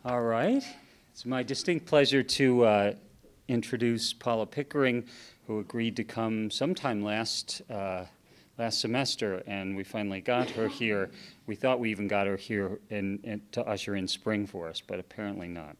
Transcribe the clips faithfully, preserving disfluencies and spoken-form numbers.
All right. It's my distinct pleasure to uh, introduce Paula Pickering, who agreed to come sometime last uh, last semester, and we finally got her here. We thought we even got her here in, in, to usher in spring for us, but apparently not.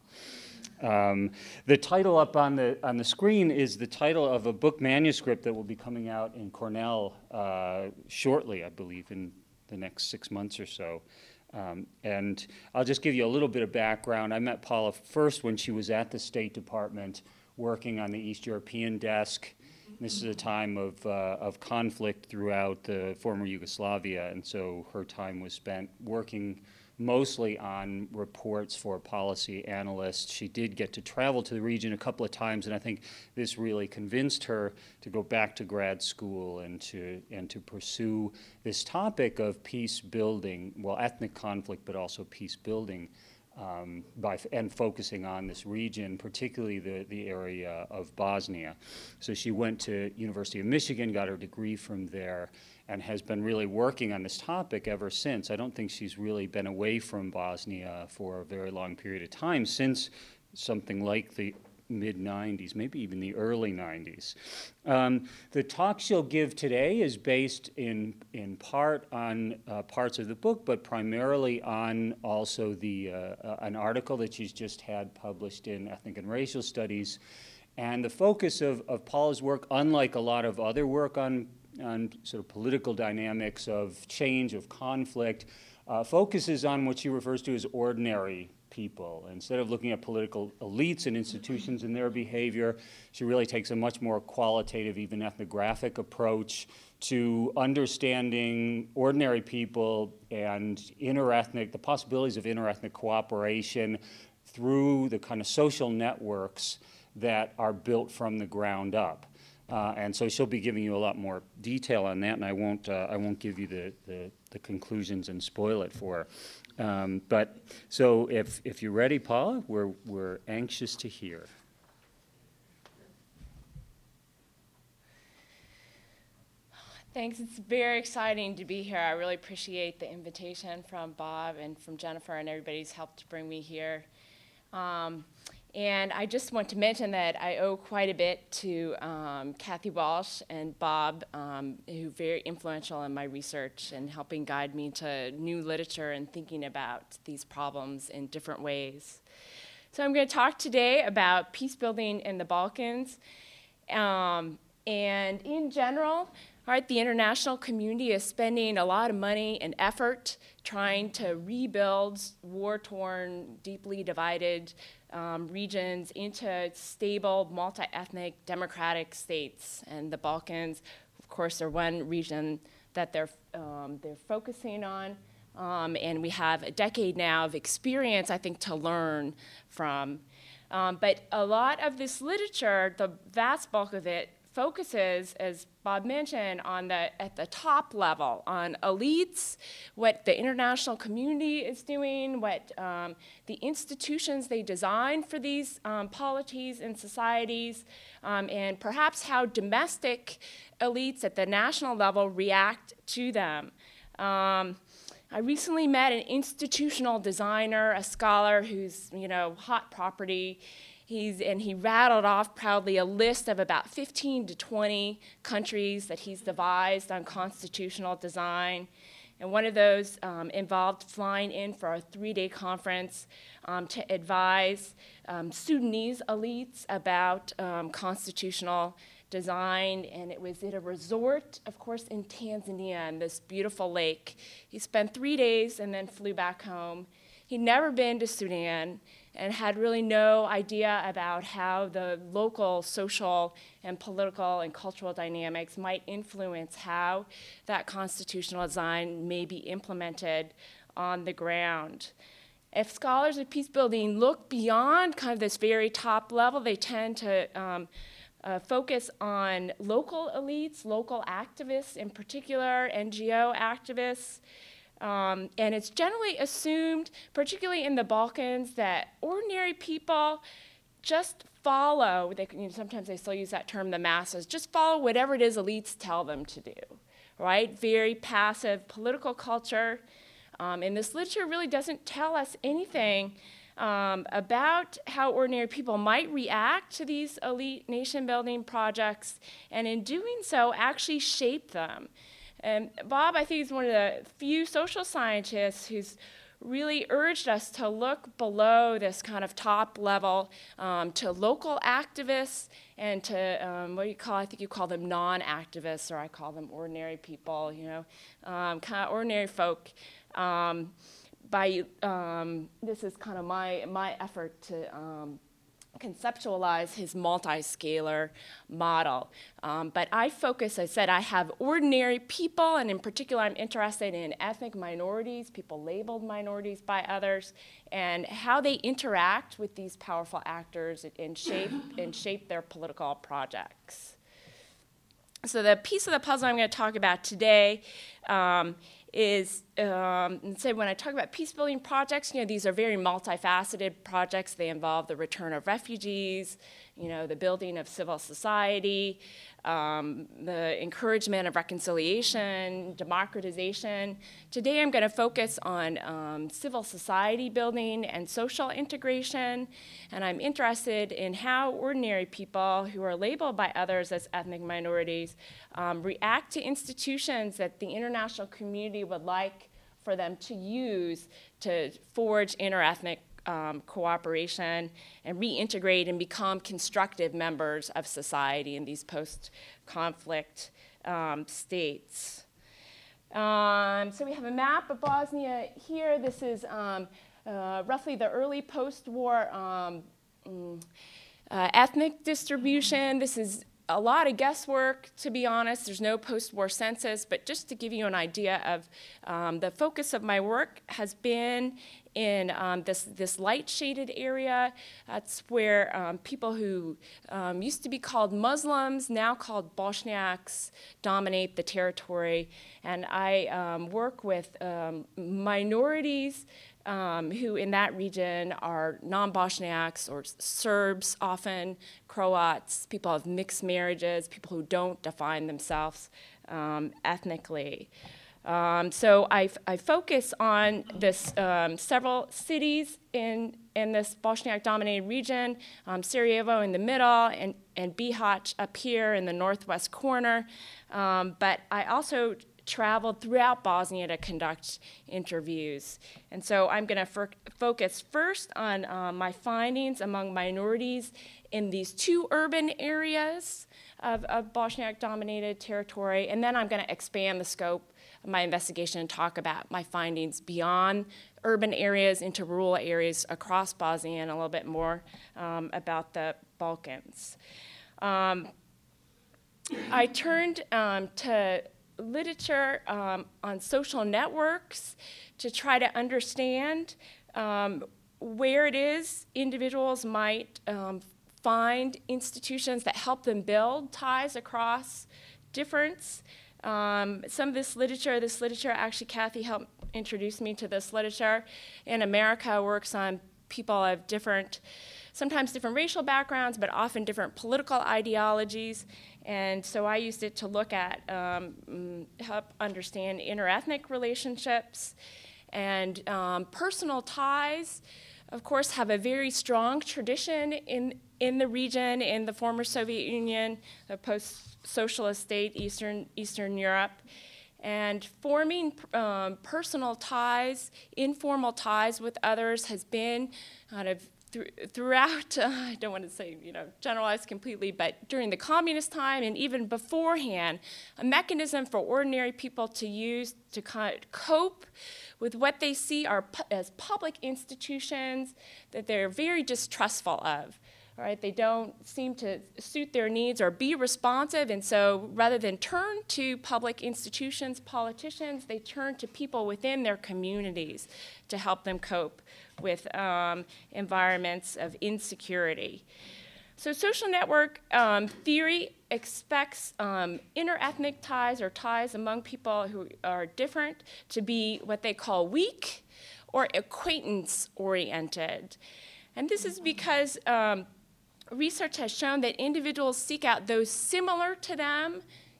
Um, the title up on the on the screen is the title of a book manuscript that will be coming out in Cornell uh, shortly, I believe, in the next six months or so. Um, and I'll just give you a little bit of background. I met Paula first when she was at the State Department working on the East European desk. This is a time of, uh, of conflict throughout the former Yugoslavia, and so her time was spent working mostly on reports for policy analysts. She did get to travel to the region a couple of times, and I think this really convinced her to go back to grad school and to, and to pursue this topic of peace building, well, ethnic conflict, but also peace building, um, by, and focusing on this region, particularly the, the area of Bosnia. So she went to University of Michigan, got her degree from there, and has been really working on this topic ever since. I don't think she's really been away from Bosnia for a very long period of time, since something like the mid nineties, maybe even the early nineties. Um, the talk she'll give today is based in, in part on uh, parts of the book, but primarily on also the, uh, uh, an article that she's just had published in Ethnic and Racial Studies. And the focus of, of Paula's work, unlike a lot of other work on on sort of political dynamics of change, of conflict, uh, focuses on what she refers to as ordinary people. Instead of looking at political elites and institutions and their behavior, she really takes a much more qualitative, even ethnographic approach to understanding ordinary people and interethnic, the possibilities of interethnic cooperation through the kind of social networks that are built from the ground up. Uh, and so she'll be giving you a lot more detail on that, and I won't, uh, I won't give you the, the, the conclusions and spoil it for her. Um, but so if, if you're ready, Paula, we're, we're anxious to hear. Thanks. It's very exciting to be here. I really appreciate the invitation from Bob and from Jennifer and everybody's help to bring me here. Um, And I just want to mention that I owe quite a bit to um, Kathy Walsh and Bob, um, who are very influential in my research and helping guide me to new literature and thinking about these problems in different ways. So I'm going to talk today about peace building in the Balkans. Um, and in general, all right, the international community is spending a lot of money and effort trying to rebuild war-torn, deeply divided um, regions into stable, multi-ethnic, democratic states. And the Balkans, of course, are one region that they're, um, they're focusing on. Um, and we have a decade now of experience, I think, to learn from. Um, but a lot of this literature, the vast bulk of it, focuses, as Bob mentioned, on the, at the top level, on elites, what the international community is doing, what um, the institutions they design for these um, polities and societies, um, and perhaps how domestic elites at the national level react to them. Um, I recently met an institutional designer, a scholar who's, you know, hot property. He's, and he rattled off proudly a list of about fifteen to twenty countries that he's devised on constitutional design. And one of those um, involved flying in for a three-day conference um, to advise um, Sudanese elites about um, constitutional design. And it was at a resort, of course, in Tanzania, on this beautiful lake. He spent three days and then flew back home. He'd never been to Sudan and had really no idea about how the local social and political and cultural dynamics might influence how that constitutional design may be implemented on the ground. If scholars of peace building look beyond kind of this very top level, they tend to um, uh, focus on local elites, local activists in particular, N G O activists. Um, and it's generally assumed, particularly in the Balkans, that ordinary people just follow, they, you know, sometimes they still use that term, the masses, just follow whatever it is elites tell them to do, right? Very passive political culture. Um, and this literature really doesn't tell us anything um, about how ordinary people might react to these elite nation-building projects, and in doing so, actually shape them. And Bob, I think, is one of the few social scientists who's really urged us to look below this kind of top level um, to local activists and to um, what do you call, I think you call them non-activists, or I call them ordinary people, you know, um, kind of ordinary folk. Um, by, um, this is kind of my, my effort to um, conceptualize his multi-scalar model. Um, but I focus, I said, I have ordinary people, and in particular I'm interested in ethnic minorities, people labeled minorities by others, and how they interact with these powerful actors and shape, and shape their political projects. So the piece of the puzzle I'm going to talk about today um, is, um, and say when I talk about peace-building projects, you know, these are very multifaceted projects. They involve the return of refugees, you know, the building of civil society, um, the encouragement of reconciliation, democratization. Today I'm going to focus on um, civil society building and social integration, and I'm interested in how ordinary people who are labeled by others as ethnic minorities um, react to institutions that the international community would like for them to use to forge interethnic Um, cooperation and reintegrate and become constructive members of society in these post-conflict um, states. Um, so we have a map of Bosnia here. This is um, uh, roughly the early post-war um, mm, uh, ethnic distribution. This is a lot of guesswork, to be honest. There's no post-war census, but just to give you an idea of um, the focus of my work has been in um, this, this light-shaded area. That's where um, people who um, used to be called Muslims, now called Bosniaks, dominate the territory. And I um, work with um, minorities Um, who in that region are non-Bosniaks or Serbs often, Croats, people of mixed marriages, people who don't define themselves um, ethnically. Um, so I, I focus on this um, several cities in, in this Bosniak-dominated region, um, Sarajevo in the middle, and, and Bihać up here in the northwest corner. Um, but I also traveled throughout Bosnia to conduct interviews. And so I'm going to focus first on uh, my findings among minorities in these two urban areas of, of Bosniak-dominated territory, and then I'm going to expand the scope of my investigation and talk about my findings beyond urban areas into rural areas across Bosnia, and a little bit more um, about the Balkans. Um, I turned um, to literature um, on social networks to try to understand um, where it is individuals might um, find institutions that help them build ties across difference. Um, some of this literature, this literature, actually Kathy helped introduce me to this literature in America, works on people of different, sometimes different racial backgrounds, but often different political ideologies. And so I used it to look at, um, help understand interethnic relationships. And um, personal ties, of course, have a very strong tradition in, in the region, in the former Soviet Union, the post-socialist state, Eastern, Eastern Europe. And forming um, personal ties, informal ties with others has been kind of th throughout, uh, I don't want to say, you know, generalize completely, but during the communist time and even beforehand, a mechanism for ordinary people to use to kind of cope with what they see are pu as public institutions that they're very distrustful of. All right, they don't seem to suit their needs or be responsive, and so rather than turn to public institutions, politicians, they turn to people within their communities to help them cope with um, environments of insecurity. So social network um, theory expects um, interethnic ties or ties among people who are different to be what they call weak or acquaintance-oriented. And this is because um, research has shown that individuals seek out those similar to them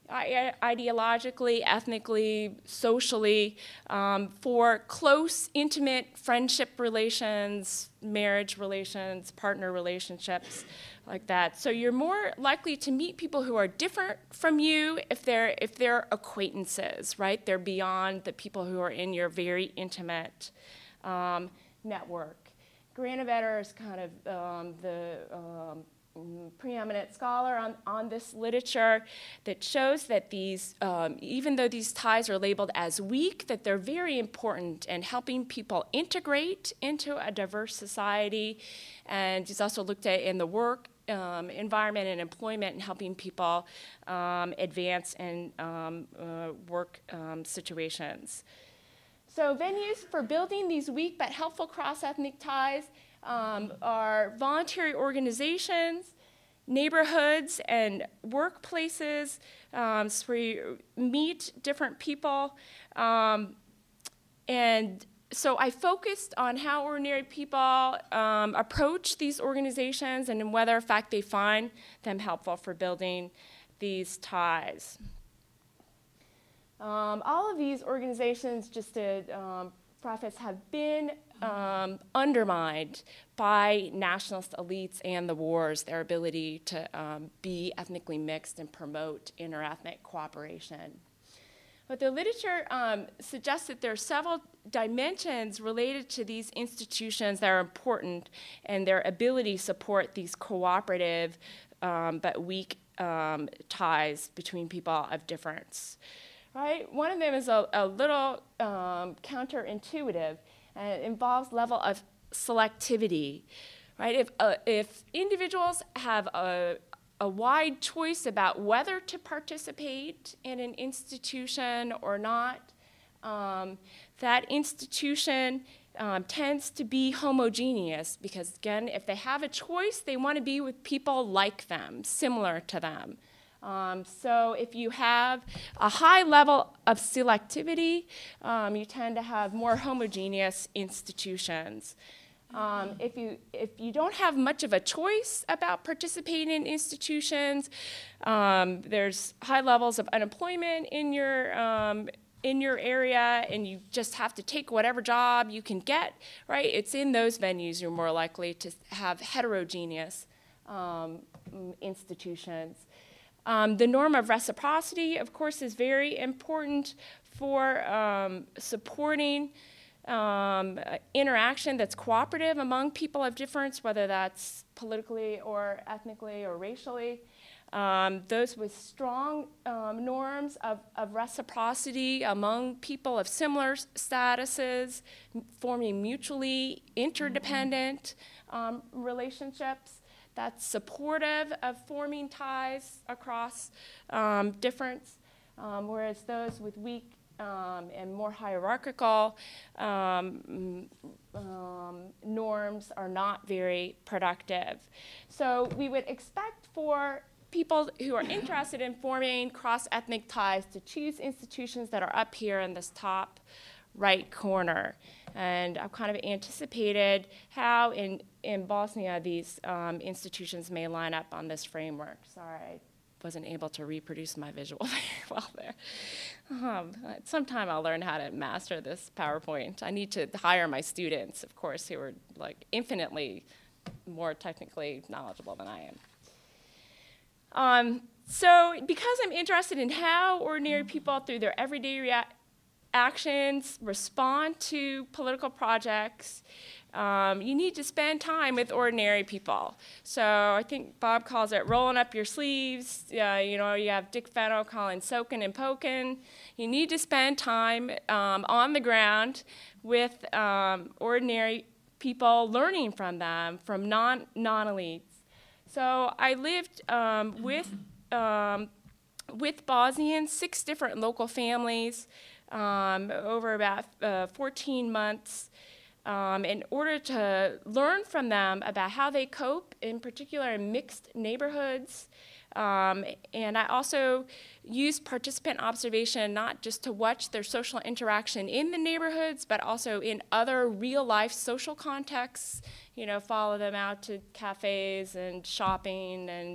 I- ideologically, ethnically, socially, um, for close, intimate friendship relations, marriage relations, partner relationships, like that. So you're more likely to meet people who are different from you if they're if they're acquaintances, right? They're beyond the people who are in your very intimate um, network. Granovetter is kind of um, the um, preeminent scholar on, on this literature that shows that these, um, even though these ties are labeled as weak, that they're very important in helping people integrate into a diverse society. And he's also looked at in the work um, environment and employment and helping people um, advance in um, uh, work um, situations. So venues for building these weak but helpful cross-ethnic ties um, are voluntary organizations, neighborhoods, and workplaces, um, so where you meet different people. Um, and so I focused on how ordinary people um, approach these organizations and whether, in fact, they find them helpful for building these ties. Um, all of these organizations, just to um, preface, have been um, undermined by nationalist elites and the wars, their ability to um, be ethnically mixed and promote interethnic cooperation. But the literature um, suggests that there are several dimensions related to these institutions that are important and their ability to support these cooperative um, but weak um, ties between people of difference. Right? One of them is a, a little um, counterintuitive, and it involves level of selectivity. Right? If, uh, if individuals have a, a wide choice about whether to participate in an institution or not, um, that institution um, tends to be homogeneous because, again, if they have a choice, they want to be with people like them, similar to them. Um, so if you have a high level of selectivity, um, you tend to have more homogeneous institutions. Um, if you if you don't have much of a choice about participating in institutions, um, there's high levels of unemployment in your um, in your area, and you just have to take whatever job you can get. Right? It's in those venues you're more likely to have heterogeneous um, institutions. Um, the norm of reciprocity, of course, is very important for um, supporting um, interaction that's cooperative among people of difference, whether that's politically or ethnically or racially. Um, those with strong um, norms of, of reciprocity among people of similar statuses, forming mutually interdependent um, relationships. That's supportive of forming ties across um, difference, um, whereas those with weak um, and more hierarchical um, um, norms are not very productive. So we would expect for people who are interested in forming cross-ethnic ties to choose institutions that are up here in this top right corner. And I've kind of anticipated how in, in Bosnia these um, institutions may line up on this framework. Sorry, I wasn't able to reproduce my visual very well there. Um, sometime I'll learn how to master this PowerPoint. I need to hire my students, of course, who are like infinitely more technically knowledgeable than I am. Um, so because I'm interested in how ordinary people through their everyday rea actions respond to political projects, um, you need to spend time with ordinary people. So I think Bob calls it rolling up your sleeves. Uh, you know, you have Dick Fenno calling soaking and poking. You need to spend time um, on the ground with um, ordinary people, learning from them, from non, non-elites. So I lived um, with, um, with Bosnians, six different local families, Um, over about uh, fourteen months um, in order to learn from them about how they cope, in particular in mixed neighborhoods. Um, and I also used participant observation not just to watch their social interaction in the neighborhoods, but also in other real-life social contexts, you know, follow them out to cafes and shopping and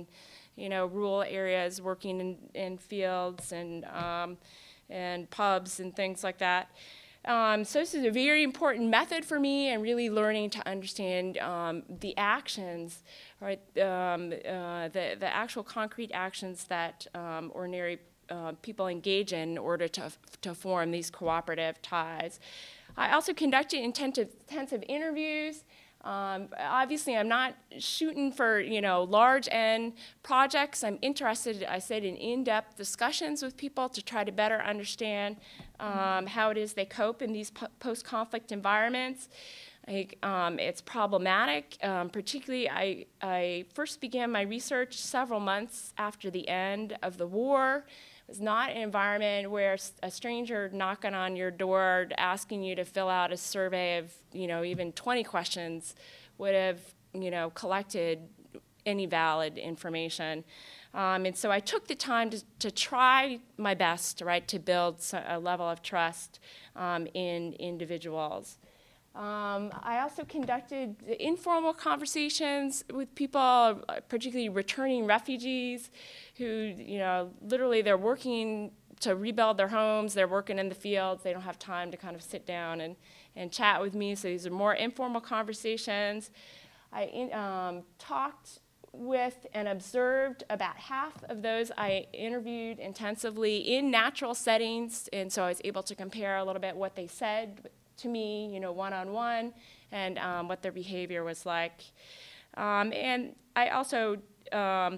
you know, rural areas, working in, in fields and, um, and pubs and things like that. Um, so this is a very important method for me, and really learning to understand um, the actions, right? Um, uh, the the actual concrete actions that um, ordinary uh, people engage in in order to to form these cooperative ties. I also conducted intensive intensive interviews. Um, obviously, I'm not shooting for, you know, large end projects. I'm interested, I said, in in-depth discussions with people to try to better understand um, how it is they cope in these po post-conflict environments. I, um, it's problematic. Um, particularly, I, I first began my research several months after the end of the war. It's not an environment where a stranger knocking on your door asking you to fill out a survey of, you know, even twenty questions would have, you know, collected any valid information. Um, and so I took the time to, to try my best, right, to build a level of trust um, in individuals. Um, I also conducted informal conversations with people, particularly returning refugees who, you know, literally they're working to rebuild their homes, they're working in the fields, they don't have time to kind of sit down and, and chat with me, so these are more informal conversations. I in, um, talked with and observed about half of those I interviewed intensively in natural settings, and so I was able to compare a little bit what they said to me, you know, one-on-one, and um, what their behavior was like. Um, and I also um,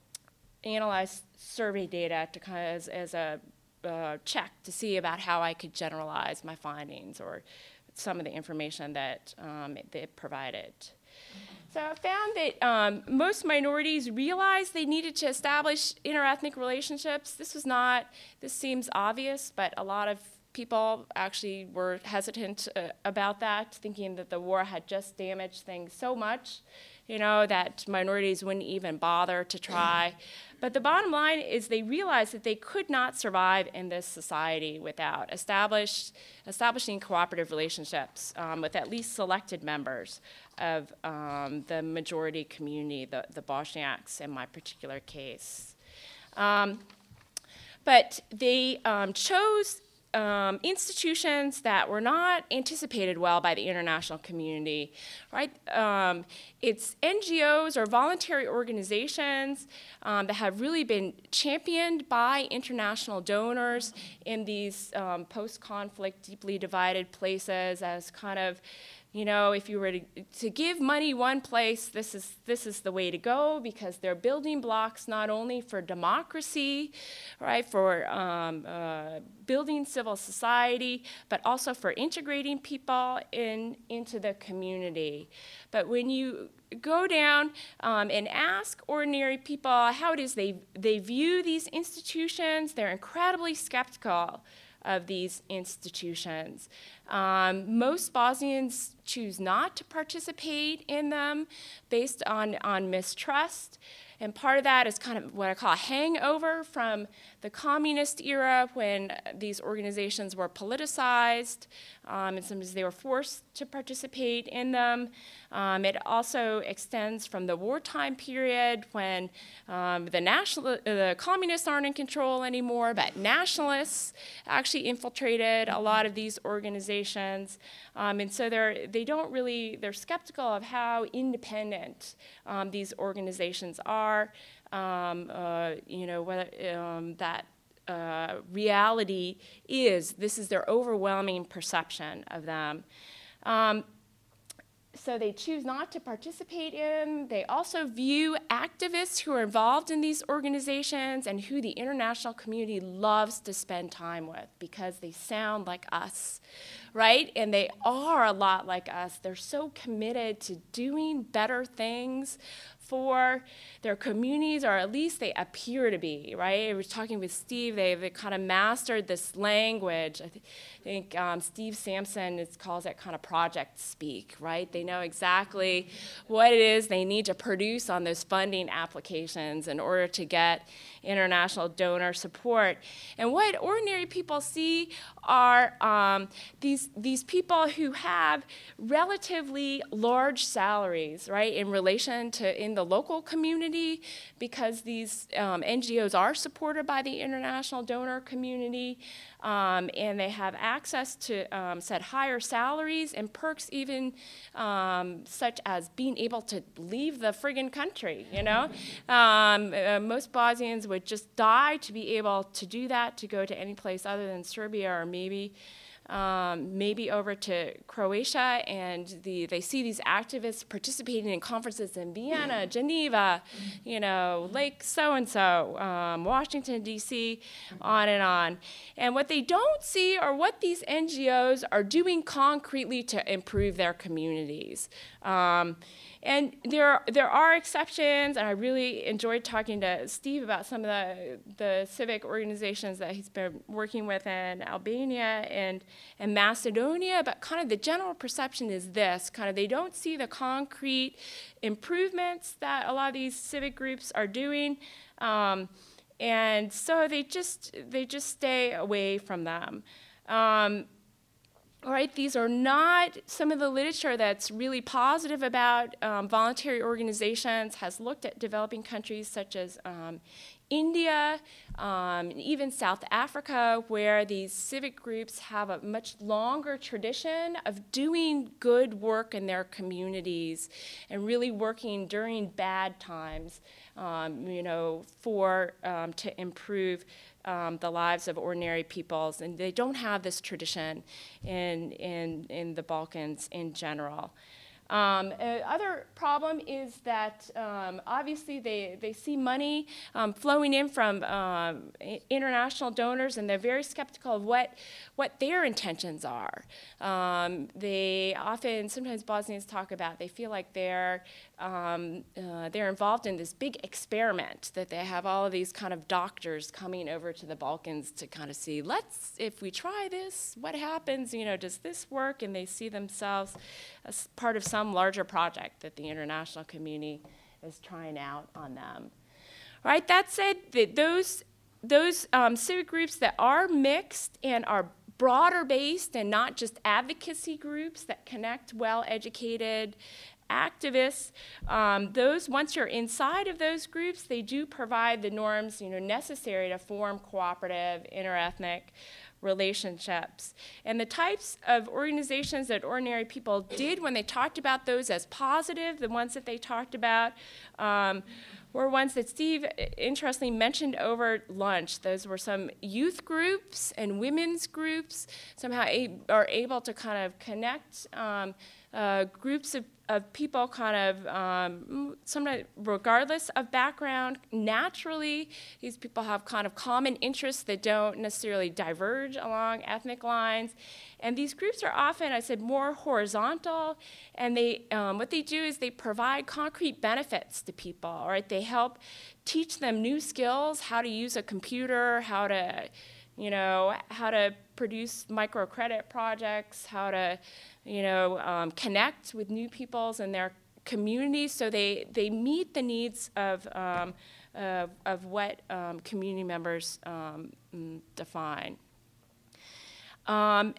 analyzed survey data to kind of as, as a uh, check to see about how I could generalize my findings or some of the information that um, they provided. So I found that um, most minorities realized they needed to establish interethnic relationships. This was not, this seems obvious, but a lot of people actually were hesitant uh, about that, thinking that the war had just damaged things so much, you know, that minorities wouldn't even bother to try. But the bottom line is they realized that they could not survive in this society without establish, establishing cooperative relationships um, with at least selected members of um, the majority community, the, the Bosniaks in my particular case. Um, but they um, chose Um, institutions that were not anticipated well by the international community, right? Um, it's N G Os or voluntary organizations um, that have really been championed by international donors in these um, post-conflict, deeply divided places as kind of, you know, if you were to, to give money one place, this is, this is the way to go, because they're building blocks not only for democracy, right, for um, uh, building civil society, but also for integrating people in, into the community. But when you go down um, and ask ordinary people how it is they, they view these institutions, they're incredibly skeptical of these institutions. Um, most Bosnians choose not to participate in them based on, on mistrust. And part of that is kind of what I call a hangover from the communist era, when these organizations were politicized, um, and sometimes they were forced to participate in them. Um, it also extends from the wartime period, when um, the, national, uh, the communists aren't in control anymore, but nationalists actually infiltrated a lot of these organizations. Um, and so they're, they don't really, they're skeptical of how independent um, these organizations are, um, uh, you know, whether um, that uh, reality is, this is their overwhelming perception of them. Um, So they choose not to participate in. They also view activists who are involved in these organizations and who the international community loves to spend time with, because they sound like us, right? And they are a lot like us. They're so committed to doing better things for their communities, or at least they appear to be, right? I was talking with Steve, they've they kind of mastered this language. I th think um, Steve Sampson is, calls it kind of project speak, right? They know exactly what it is they need to produce on those funding applications in order to get international donor support. And what ordinary people see are um, these, these people who have relatively large salaries, right, in relation to, in in the local community because these um, N G Os are supported by the international donor community, um, and they have access to um, set higher salaries and perks, even um, such as being able to leave the friggin' country, you know? Um, uh, most Bosnians would just die to be able to do that, to go to any place other than Serbia or maybe Um, maybe over to Croatia, and the, they see these activists participating in conferences in Vienna, Geneva, you know, Lake so-and-so, um, Washington, D C, on and on. And what they don't see are what these N G Os are doing concretely to improve their communities. Um, And there, there are exceptions, and I really enjoyed talking to Steve about some of the, the civic organizations that he's been working with in Albania and, and Macedonia, but kind of the general perception is this, kind of they don't see the concrete improvements that a lot of these civic groups are doing, um, and so they just, they just stay away from them. Um, All right, these are not some of the literature that's really positive about um, voluntary organizations, has looked at developing countries such as um, India, um, and even South Africa, where these civic groups have a much longer tradition of doing good work in their communities and really working during bad times, um, you know, for um, to improve Um, the lives of ordinary peoples, and they don't have this tradition in, in, in the Balkans in general. Um, other problem is that um, obviously they, they see money um, flowing in from um, international donors, and they're very skeptical of what, what their intentions are. Um, they often, sometimes Bosnians talk about, they feel like they're, um, uh, they're involved in this big experiment, that they have all of these kind of doctors coming over to the Balkans to kind of see, let's, if we try this, what happens? You know, does this work? And they see themselves as part of some larger project that the international community is trying out on them. All right, that said, that those, those um, civic groups that are mixed and are broader based and not just advocacy groups that connect well-educated activists, um, those, once you're inside of those groups, they do provide the norms, you know, necessary to form cooperative, interethnic relationships. And the types of organizations that ordinary people did when they talked about those as positive, the ones that they talked about, um, were ones that Steve interestingly mentioned over lunch. Those were some youth groups and women's groups, somehow a are able to kind of connect um, uh, groups of of people kind of, um, sometimes regardless of background, naturally, these people have kind of common interests that don't necessarily diverge along ethnic lines. And these groups are often, I said, more horizontal, and they, um, what they do is they provide concrete benefits to people, all right? They help teach them new skills, how to use a computer, how to, you know, how to produce microcredit projects, how to, you know, um, connect with new peoples in their communities, so they, they meet the needs of, um, uh, of what um, community members um, define. Um,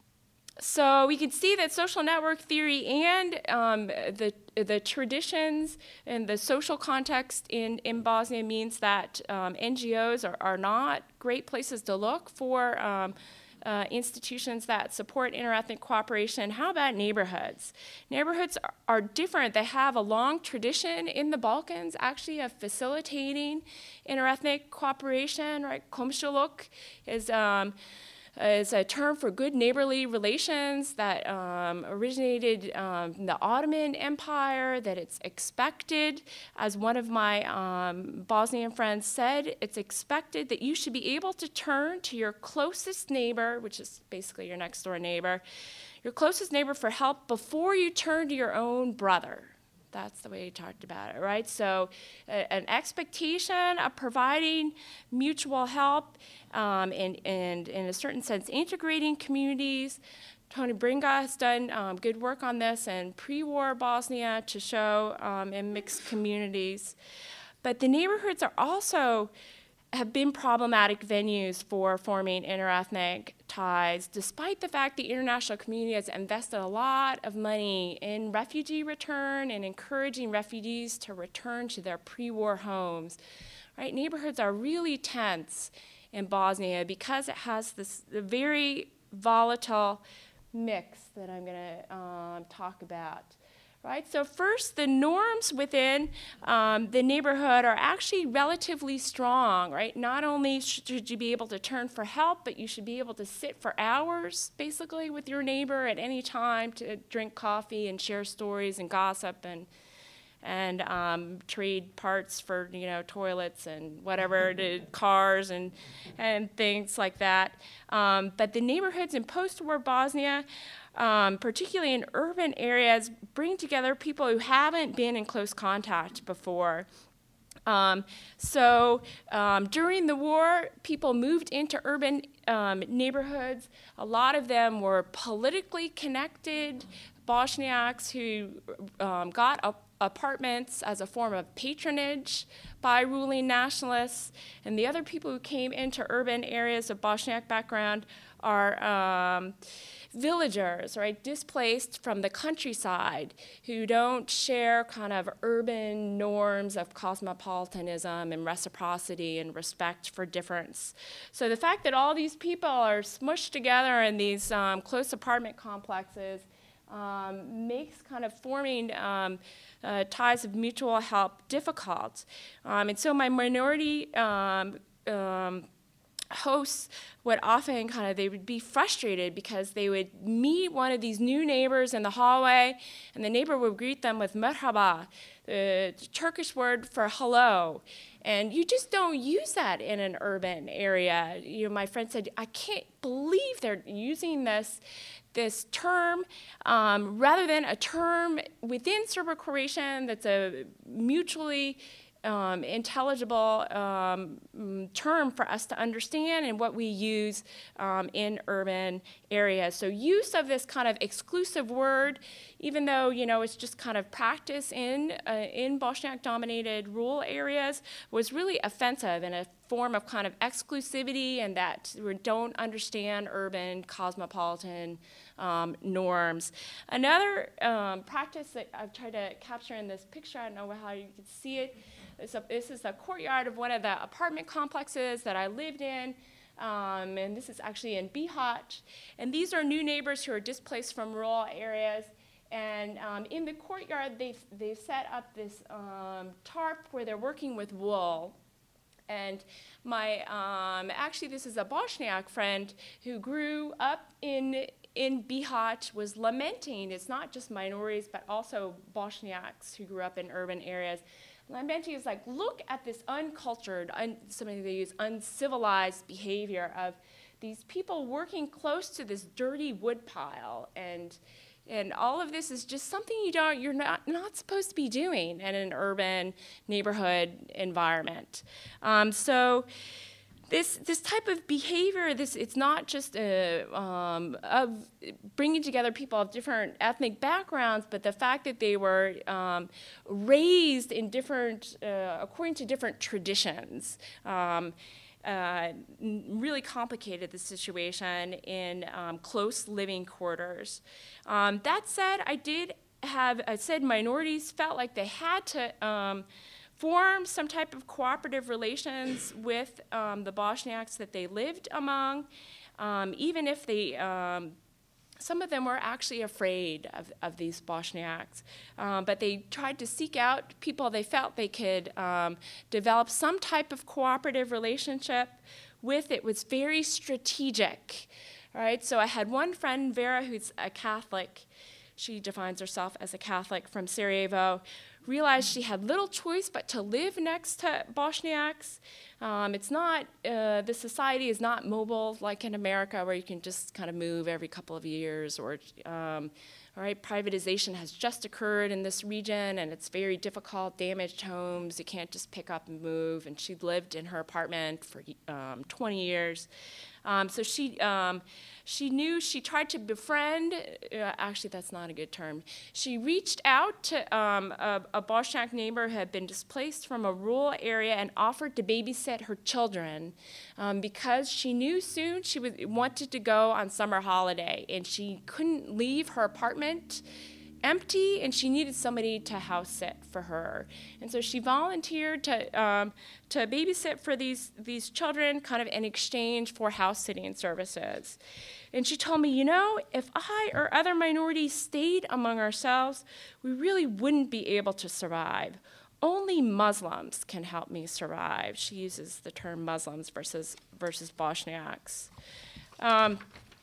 so we can see that social network theory and um, the, the traditions and the social context in, in Bosnia means that um, N G Os are, are not great places to look for um, Uh, institutions that support interethnic cooperation. How about neighborhoods? Neighborhoods are, are different. They have a long tradition in the Balkans, actually, of facilitating interethnic cooperation, right? Komşuluk is, um, is a term for good neighborly relations that um, originated um, in the Ottoman Empire, that it's expected, as one of my um, Bosnian friends said, it's expected that you should be able to turn to your closest neighbor, which is basically your next door neighbor, your closest neighbor for help before you turn to your own brother. That's the way he talked about it, right? So uh, an expectation of providing mutual help um, and, and, in a certain sense, integrating communities. Tony Bringa has done um, good work on this in pre-war Bosnia to show um, in mixed communities. But the neighborhoods are also have been problematic venues for forming interethnic ties, despite the fact the international community has invested a lot of money in refugee return and encouraging refugees to return to their pre-war homes. Right? Neighborhoods are really tense in Bosnia because it has this very volatile mix that I'm going to um, talk about. Right? So first, the norms within um, the neighborhood are actually relatively strong. Right? Not only should you be able to turn for help, but you should be able to sit for hours, basically, with your neighbor at any time to drink coffee and share stories and gossip and and um, trade parts for, you know, toilets and whatever, to cars and and things like that. Um, but the neighborhoods in post-war Bosnia, um, particularly in urban areas, bring together people who haven't been in close contact before. Um, so um, during the war, people moved into urban um, neighborhoods. A lot of them were politically connected Bosniaks who um, got up apartments as a form of patronage by ruling nationalists. And the other people who came into urban areas of Bosniak background are um, villagers, right, displaced from the countryside, who don't share kind of urban norms of cosmopolitanism and reciprocity and respect for difference. So the fact that all these people are smushed together in these um, close apartment complexes Um, makes kind of forming um, uh, ties of mutual help difficult. Um, and so my minority um, um, hosts would often kind of, they would be frustrated because they would meet one of these new neighbors in the hallway, and the neighbor would greet them with merhaba, the Turkish word for hello. And you just don't use that in an urban area. You know, my friend said, I can't believe they're using this this term, um, rather than a term within Serbo-Croatian that's a mutually um, intelligible um, term for us to understand and what we use um, in urban areas. So use of this kind of exclusive word, even though, you know, it's just kind of practice in, uh, in Bosniak-dominated rural areas, was really offensive and a form of kind of exclusivity, and that we don't understand urban cosmopolitan um, norms. Another um, practice that I've tried to capture in this picture, I don't know how you can see it, is a, this is the courtyard of one of the apartment complexes that I lived in. Um, and this is actually in Bihać. And these are new neighbors who are displaced from rural areas. And um, in the courtyard, they've, they've set up this um, tarp where they're working with wool. And my, um, actually, this is a Bosniak friend who grew up in, in Bihać, was lamenting, it's not just minorities, but also Bosniaks who grew up in urban areas. Lamenting is like, look at this uncultured, un, something they use, uncivilized behavior of these people working close to this dirty wood pile, and and all of this is just something you don't, you're not not supposed to be doing in an urban neighborhood environment. Um, so. This, this type of behavior, this, it's not just a, um, of bringing together people of different ethnic backgrounds, but the fact that they were um, raised in different, uh, according to different traditions, um, uh, really complicated the situation in um, close living quarters. Um, that said, I did have, I said minorities felt like they had to um, form some type of cooperative relations with um, the Bosniaks that they lived among, um, even if they, um, some of them were actually afraid of, of these Bosniaks. Um, but they tried to seek out people they felt they could um, develop some type of cooperative relationship with. It was very strategic, right? So I had one friend, Vera, who's a Catholic. She defines herself as a Catholic from Sarajevo, realized she had little choice but to live next to Bosniaks. Um, it's not, uh, the society is not mobile like in America where you can just kind of move every couple of years, or, um, all right, privatization has just occurred in this region and it's very difficult, damaged homes, you can't just pick up and move, and she'd lived in her apartment for um, twenty years. Um, so she, um, she knew, she tried to befriend, uh, actually that's not a good term. She reached out to um, a, a Boschnack neighbor who had been displaced from a rural area and offered to babysit her children um, because she knew soon she was, wanted to go on summer holiday, and she couldn't leave her apartment empty, and she needed somebody to house sit for her. And so she volunteered to um, to babysit for these these children, kind of in exchange for house sitting services. And she told me, you know, if I or other minorities stayed among ourselves, we really wouldn't be able to survive. Only Muslims can help me survive. She uses the term Muslims versus versus Bosniaks. Um,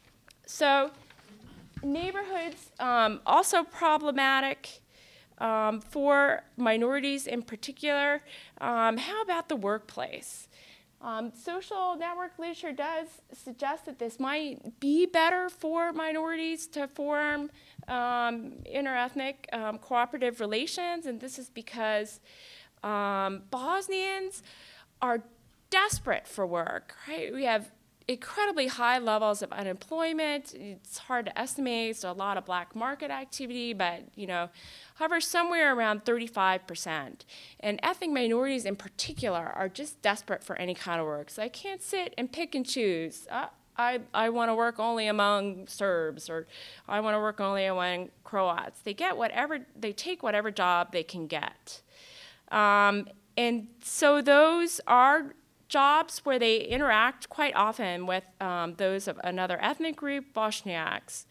so. Neighborhoods, um, also problematic um, for minorities in particular. Um, how about the workplace? Um, social network literature does suggest that this might be better for minorities to form um, interethnic um, cooperative relations, and this is because um, Bosnians are desperate for work, right? We have incredibly high levels of unemployment. It's hard to estimate. So a lot of black market activity, but you know, hovers somewhere around thirty-five percent. And ethnic minorities in particular are just desperate for any kind of work. So I can't sit and pick and choose. Uh, I, I want to work only among Serbs, or I want to work only among Croats. They get whatever, they take whatever job they can get. Um, and so those are jobs where they interact quite often with um, those of another ethnic group, Bosniaks.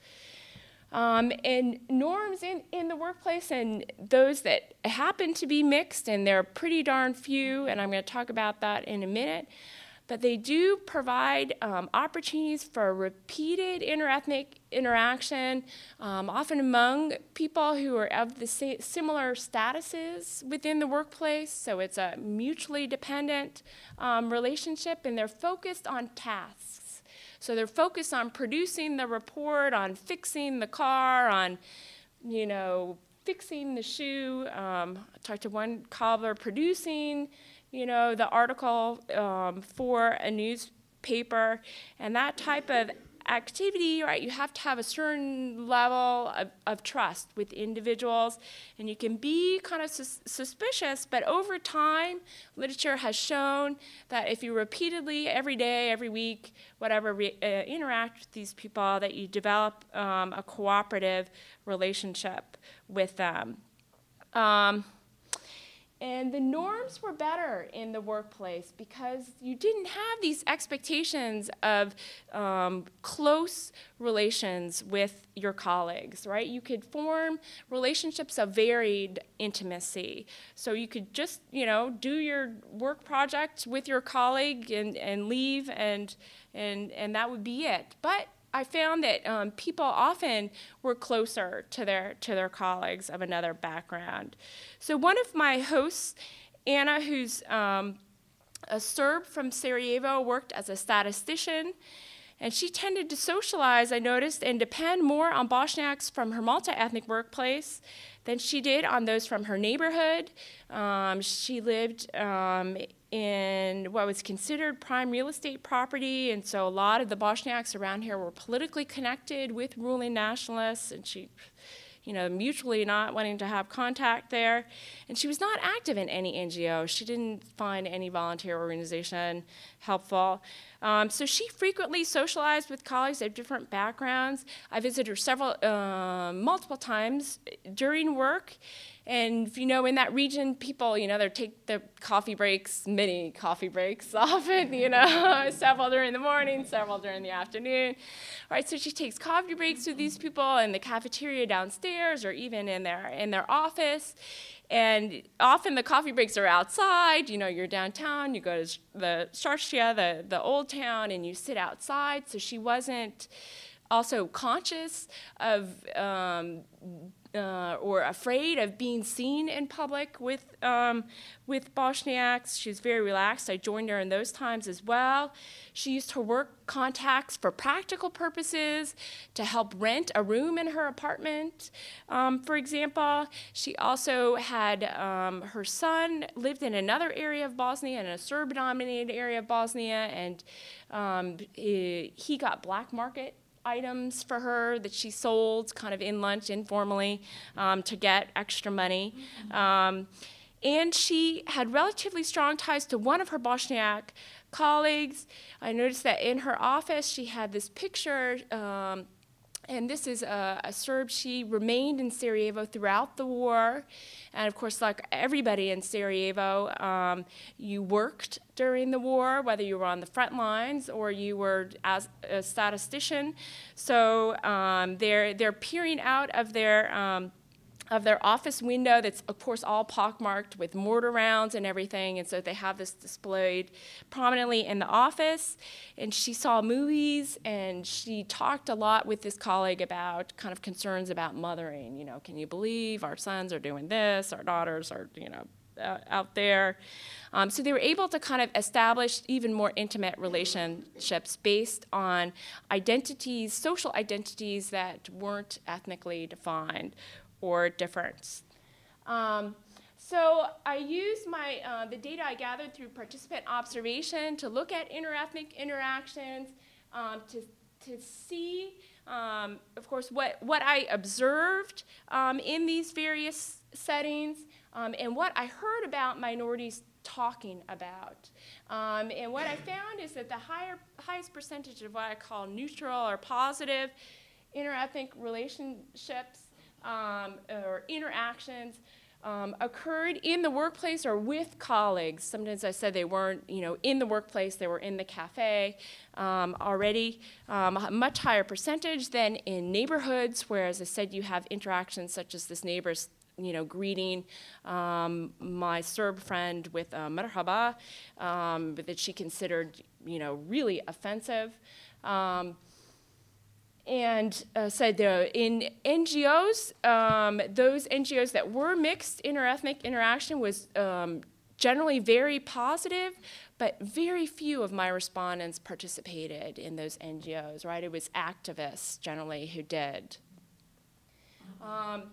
Um, and norms in, in the workplace, and those that happen to be mixed, and they're pretty darn few, and I'm going to talk about that in a minute, but they do provide um, opportunities for repeated interethnic interaction, um, often among people who are of the sa similar statuses within the workplace. So it's a mutually dependent um, relationship, and they're focused on tasks. So they're focused on producing the report, on fixing the car, on, you know, fixing the shoe. Um, I talked to one cobbler, producing, you know, the article um, for a newspaper, and that type of activity, right, you have to have a certain level of, of trust with individuals, and you can be kind of sus suspicious, but over time, literature has shown that if you repeatedly, every day, every week, whatever, re uh, interact with these people, that you develop um, a cooperative relationship with them. Um, And the norms were better in the workplace because you didn't have these expectations of um, close relations with your colleagues, right? You could form relationships of varied intimacy. So you could just, you know, do your work project with your colleague and, and leave, and, and, and that would be it. But I found that um, people often were closer to their, to their colleagues of another background. So one of my hosts, Anna, who's um, a Serb from Sarajevo, worked as a statistician, and she tended to socialize, I noticed, and depend more on Bosniaks from her multi-ethnic workplace than she did on those from her neighborhood. Um, she lived um, in what was considered prime real estate property, and so a lot of the Bosniaks around here were politically connected with ruling nationalists, and she, you know, mutually not wanting to have contact there. And she was not active in any N G O. She didn't find any volunteer organization helpful. Um, so she frequently socialized with colleagues of different backgrounds. I visited her several, uh, multiple times during work. And, you know, in that region, people, you know, they take their coffee breaks, many coffee breaks often, you know, several during the morning, several during the afternoon. All right, so she takes coffee breaks with these people in the cafeteria downstairs or even in their, in their office. And often the coffee breaks are outside. You know, you're downtown, you go to the Sharshia, the, the old town, and you sit outside. So she wasn't also conscious of um, uh, or afraid of being seen in public with, um, with Bosniaks. She was very relaxed. I joined her in those times as well. She used her work contacts for practical purposes to help rent a room in her apartment, um, for example. She also had um, her son lived in another area of Bosnia, in a Serb-dominated area of Bosnia, and um, he got black market items for her that she sold kind of in lunch informally um, to get extra money. Um, and she had relatively strong ties to one of her Bosniak colleagues. I noticed that in her office she had this picture, um, and this is a, a Serb. She remained in Sarajevo throughout the war. And of course, like everybody in Sarajevo, um, you worked during the war, whether you were on the front lines or you were as a statistician. So um, they're, they're peering out of their um, of their office window that's, of course, all pockmarked with mortar rounds and everything, and so they have this displayed prominently in the office. And she saw movies, and she talked a lot with this colleague about kind of concerns about mothering. You know, can you believe our sons are doing this, our daughters are, you know, uh, out there. Um, so they were able to kind of establish even more intimate relationships based on identities, social identities that weren't ethnically defined or difference. Um, so I used my, uh, the data I gathered through participant observation to look at interethnic interactions, um, to, to see, um, of course, what, what I observed um, in these various settings, um, and what I heard about minorities talking about. Um, and what I found is that the higher, highest percentage of what I call neutral or positive interethnic relationships Um, or interactions um, occurred in the workplace or with colleagues. Sometimes I said they weren't, you know, in the workplace, they were in the cafe um, already. Um, a much higher percentage than in neighborhoods, where, as I said, you have interactions such as this neighbor's, you know, greeting um, my Serb friend with uh, marhaba, um, that she considered, you know, really offensive. Um, And uh, said there in N G Os, um, those N G Os that were mixed interethnic interaction was um, generally very positive, but very few of my respondents participated in those N G Os, right? It was activists generally who did. Um,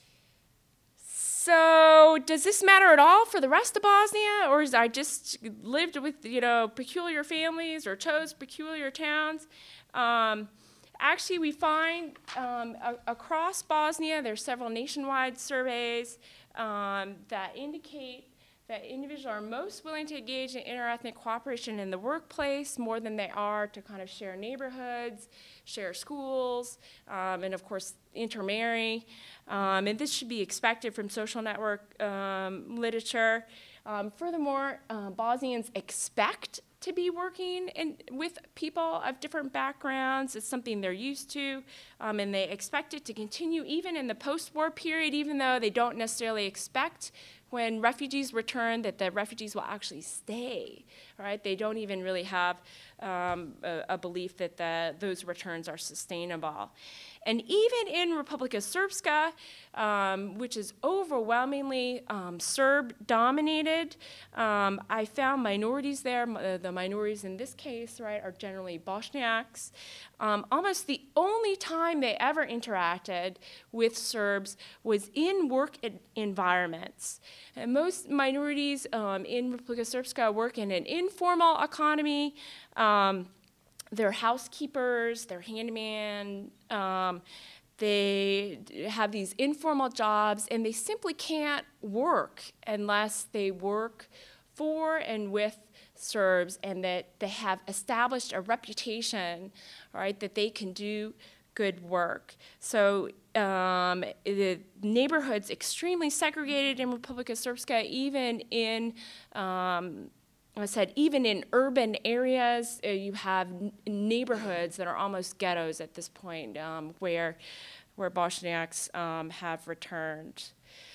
so does this matter at all for the rest of Bosnia, or is I just lived with, you know, peculiar families or chose peculiar towns? Um, Actually, we find um, a, across Bosnia, there's several nationwide surveys um, that indicate that individuals are most willing to engage in interethnic cooperation in the workplace more than they are to kind of share neighborhoods, share schools, um, and of course, intermarry. Um, and this should be expected from social network um, literature. Um, furthermore, uh, Bosnians expect to be working in, with people of different backgrounds. It's something they're used to, um, and they expect it to continue even in the post-war period, even though they don't necessarily expect when refugees return that the refugees will actually stay, right? They don't even really have um, a, a belief that the, those returns are sustainable. And even in Republika Srpska, um, which is overwhelmingly um, Serb-dominated, um, I found minorities there. Uh, the minorities in this case, right, are generally Bosniaks. Um, almost the only time they ever interacted with Serbs was in work environments. And most minorities um, in Republika Srpska work in an informal economy. Um, They're housekeepers, they're handyman, um, they have these informal jobs, and they simply can't work unless they work for and with Serbs, and that they have established a reputation, right, that they can do good work. So um, the neighborhood's extremely segregated in Republika Srpska, even in um, I said, even in urban areas, uh, you have n neighborhoods that are almost ghettos at this point, um, where, where Bosniaks um, have returned.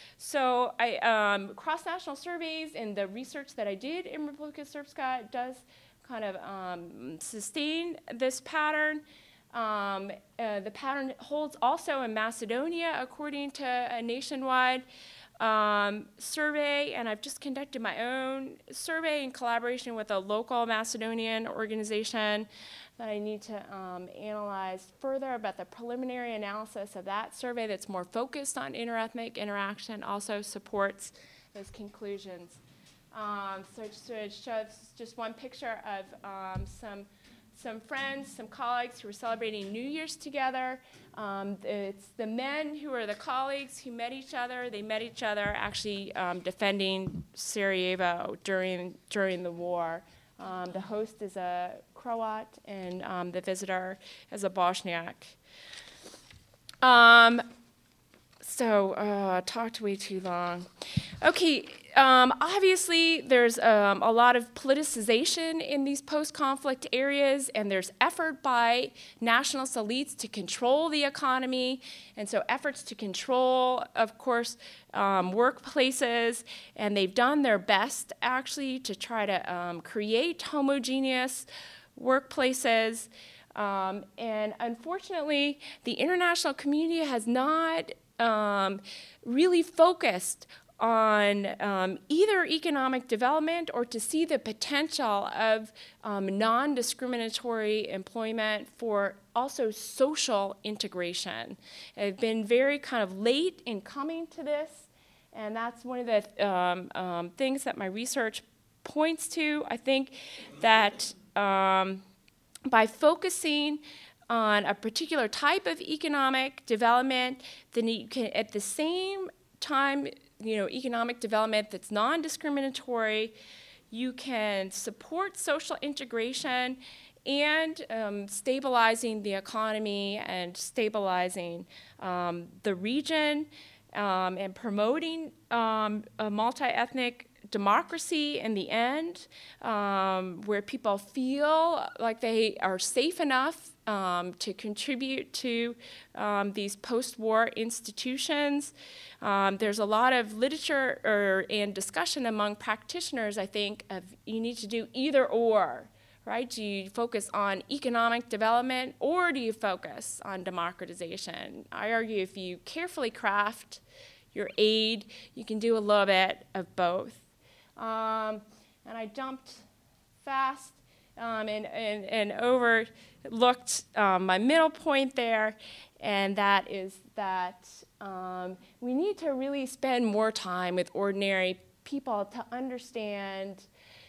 So I, um, cross-national surveys and the research that I did in Republika Srpska does kind of um, sustain this pattern. Um, uh, the pattern holds also in Macedonia, according to a nationwide um, survey, and I've just conducted my own survey in collaboration with a local Macedonian organization that I need to um, analyze further, but the preliminary analysis of that survey that's more focused on interethnic interaction also supports those conclusions. Um, so just to show just one picture of um, some some friends, some colleagues who were celebrating New Year's together. Um, it's the men who are the colleagues who met each other. They met each other actually um, defending Sarajevo during, during the war. Um, the host is a Croat, and um, the visitor is a Bosniak. Um, so, uh, talked way too long. Okay, um, obviously there's um, a lot of politicization in these post-conflict areas, and there's effort by nationalist elites to control the economy, and so efforts to control, of course, um, workplaces, and they've done their best actually to try to um, create homogeneous workplaces. Um, and unfortunately, the international community has not um, really focused on um, either economic development or to see the potential of um, non-discriminatory employment for also social integration. I've been very kind of late in coming to this, and that's one of the um, um, things that my research points to. I think that um, by focusing on a particular type of economic development, then you can at the same time, you know, economic development that's non-discriminatory, you can support social integration and um, stabilizing the economy and stabilizing um, the region um, and promoting um, a multi-ethnic democracy in the end, um, where people feel like they are safe enough um, to contribute to um, these post-war institutions. Um, there's a lot of literature or, and discussion among practitioners, I think, of you need to do either or, right? Do you focus on economic development or do you focus on democratization? I argue if you carefully craft your aid, you can do a little bit of both. Um, and I jumped fast um, and, and, and overlooked um, my middle point there, and that is that um, we need to really spend more time with ordinary people to understand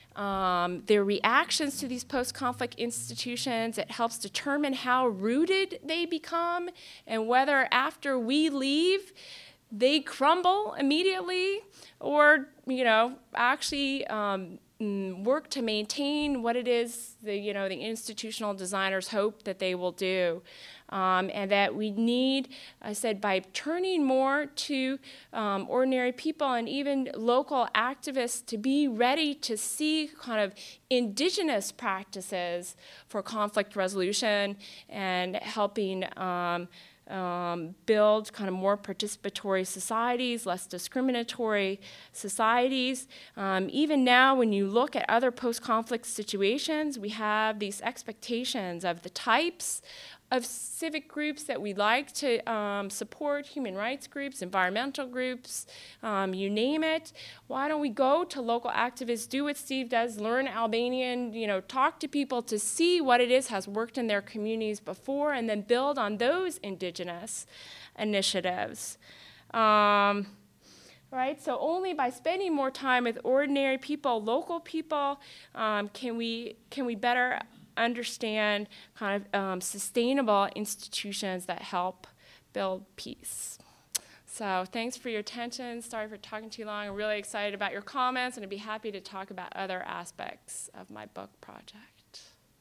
um, their reactions to these post-conflict institutions. It helps determine how rooted they become and whether after we leave, they crumble immediately, or you know, actually um, work to maintain what it is the you know the institutional designers hope that they will do, um, and that we need, I said, by turning more to um, ordinary people and even local activists to be ready to see kind of indigenous practices for conflict resolution and helping. Um, Um, build kind of more participatory societies, less discriminatory societies. Um, even now, when you look at other post-conflict situations, we have these expectations of the types of civic groups that we like to um, support, human rights groups, environmental groups, um, you name it. Why don't we go to local activists, do what Steve does, learn Albanian, you know, talk to people to see what it is has worked in their communities before, and then build on those indigenous initiatives. Um, right, so only by spending more time with ordinary people, local people, um, can we can we better understand kind of um, sustainable institutions that help build peace. So thanks for your attention. Sorry for talking too long. I'm really excited about your comments, and I'd be happy to talk about other aspects of my book project.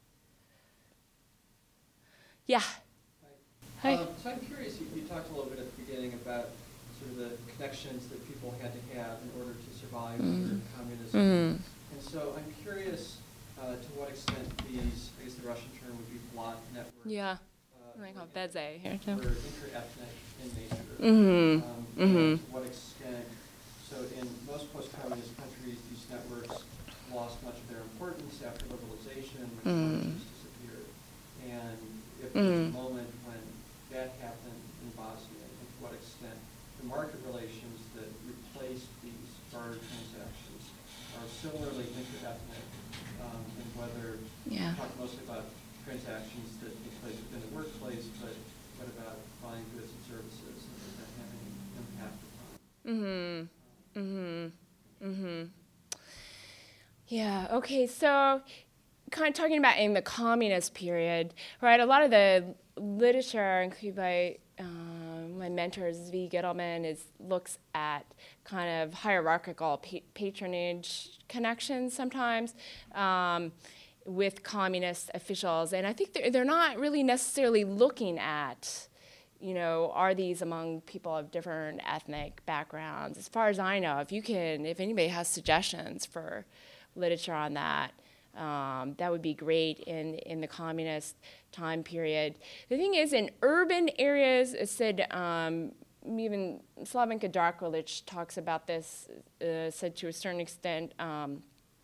Yeah. Hi. Um, so I'm curious, you, you talked a little bit at the beginning about sort of the connections that people had to have in order to survive mm. under communism. Mm. And so I'm curious Uh, to what extent these, I guess the Russian term would be bloc networks. Yeah, uh, I call it Bedze here too. Were inter-ethnic in nature. Mm-hmm. Um, mm-hmm. To what extent, so in most post-communist countries, these networks lost much of their importance after liberalization, when mm. churches disappeared. And if there's a moment when that happened in Bosnia, and to what extent the market relations that replaced these barter transactions are similarly interethnic, um, and whether Yeah. we talk mostly about transactions that take place within the workplace, but what about buying goods and services, and does that have any impact upon? Mm-hmm. Mm-hmm. Mm-hmm. Yeah, okay, so kind of talking about in the communist period, right, a lot of the literature, included by uh, my mentor, Zvi Gittleman, is looks at kind of hierarchical pa patronage connections sometimes um, with communist officials. And I think they're, they're not really necessarily looking at, you know, are these among people of different ethnic backgrounds? As far as I know, if you can, if anybody has suggestions for literature on that, um, that would be great in, in the communist time period. The thing is, in urban areas, it said, um, even Slavenka Darkulic talks about this, uh, said to a certain extent, um,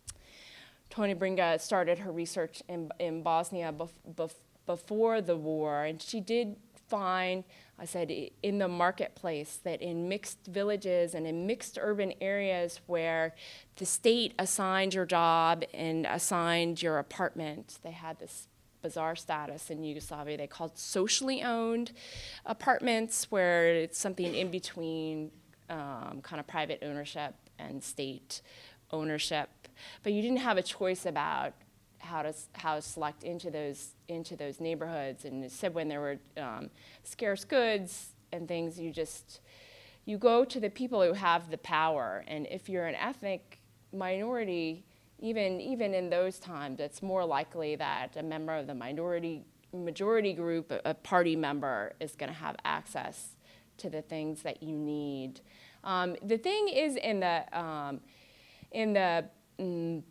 Tony Bringa started her research in, in Bosnia bef bef before the war, and she did find, I said, in the marketplace, that in mixed villages and in mixed urban areas where the state assigned your job and assigned your apartment, they had this bizarre status in Yugoslavia they called socially owned apartments, where it's something in between um, kind of private ownership and state ownership. But you didn't have a choice about how to how to select into those into those neighborhoods. And it said when there were um, scarce goods and things, you just you go to the people who have the power. And if you're an ethnic minority, even even in those times, it's more likely that a member of the minority majority group, a, a party member, is going to have access to the things that you need. Um, the thing is, in the um, in the mm,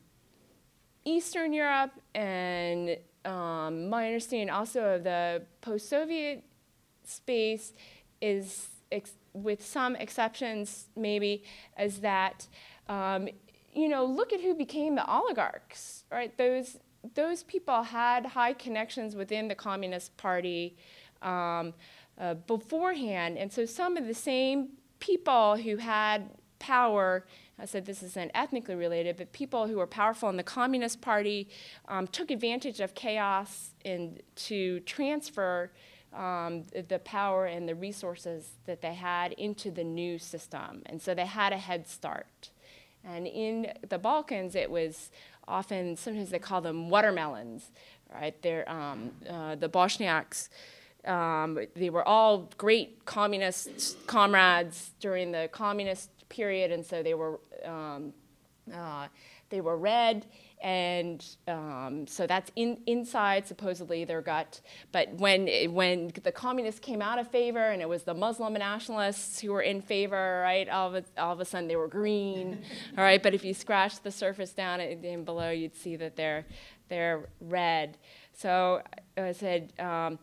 Eastern Europe, and um, my understanding also of the post-Soviet space is, ex with some exceptions maybe, is that, um, you know, look at who became the oligarchs, right? Those, those people had high connections within the Communist Party um, uh, beforehand, and so some of the same people who had power, I said this isn't ethnically related, but people who were powerful in the Communist Party um, took advantage of chaos and to transfer um, the power and the resources that they had into the new system. And so they had a head start. And in the Balkans, it was often, sometimes they call them watermelons, right? They're, um, uh, the Bosniaks, um, they were all great communist comrades during the communist period, and so they were um, uh, they were red, and um, so that's in, inside supposedly their gut. But when when the communists came out of favor, and it was the Muslim nationalists who were in favor, right? All of a, all of a sudden they were green, all right. But if you scratch the surface down and below, you'd see that they're they're red. So I said, um,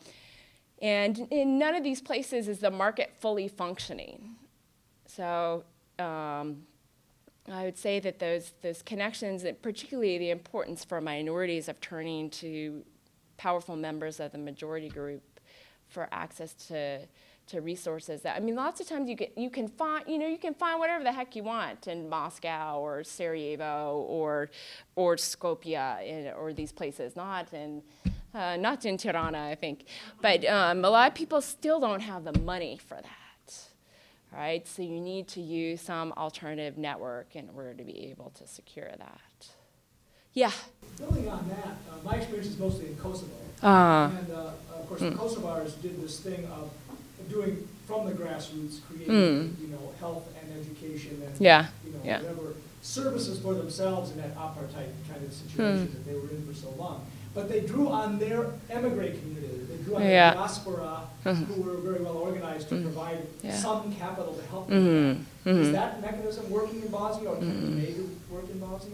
and in none of these places is the market fully functioning. So Um, I would say that those, those connections, and particularly the importance for minorities of turning to powerful members of the majority group for access to, to resources. That, I mean, lots of times you, get, you, can find, you, know, you can find whatever the heck you want in Moscow or Sarajevo or, or Skopje in, or these places, not in, uh, not in Tirana, I think. But um, a lot of people still don't have the money for that. Right, so you need to use some alternative network in order to be able to secure that. Yeah? Building on that, uh, my experience is mostly in Kosovo. Uh, and uh, of course, mm. the Kosovars did this thing of doing from the grassroots, creating Mm. you know, health and education and Yeah, you know, yeah. whatever services for themselves in that apartheid kind of situation Mm. that they were in for so long. But they drew on their emigre community. They drew on Yeah. the diaspora, Mhm. who were very well organized to Mm. provide Yeah. some capital to help Mhm. them. Mhm. Is that mechanism working in Bosnia, or can Mm. it be made to work in Bosnia?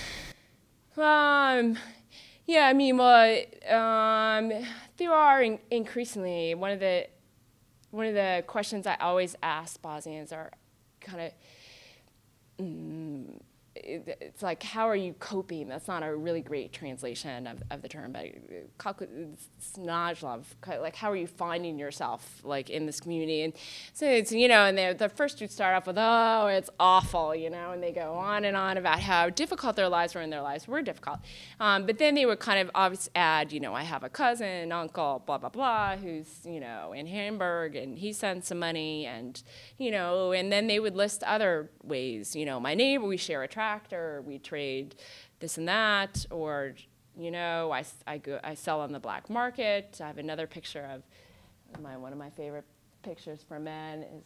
Um, yeah, I mean, well, um, there are in increasingly, one of the, one of the questions I always ask Bosnians are kind of, mm, it, it's like, how are you coping? That's not a really great translation of, of the term, but it's like, how are you finding yourself like in this community? And so it's, you know, and the first would start off with, oh, it's awful, you know, and they go on and on about how difficult their lives were, and their lives were difficult. Um, but then they would kind of obviously add, you know, I have a cousin, uncle, blah, blah, blah, who's, you know, in Hamburg, and he sends some money, and, you know, and then they would list other ways, you know, my neighbor, we share a tractor, we trade this and that, or, you know, I, I, go, I sell on the black market. I have another picture of my, one of my favorite pictures for men is,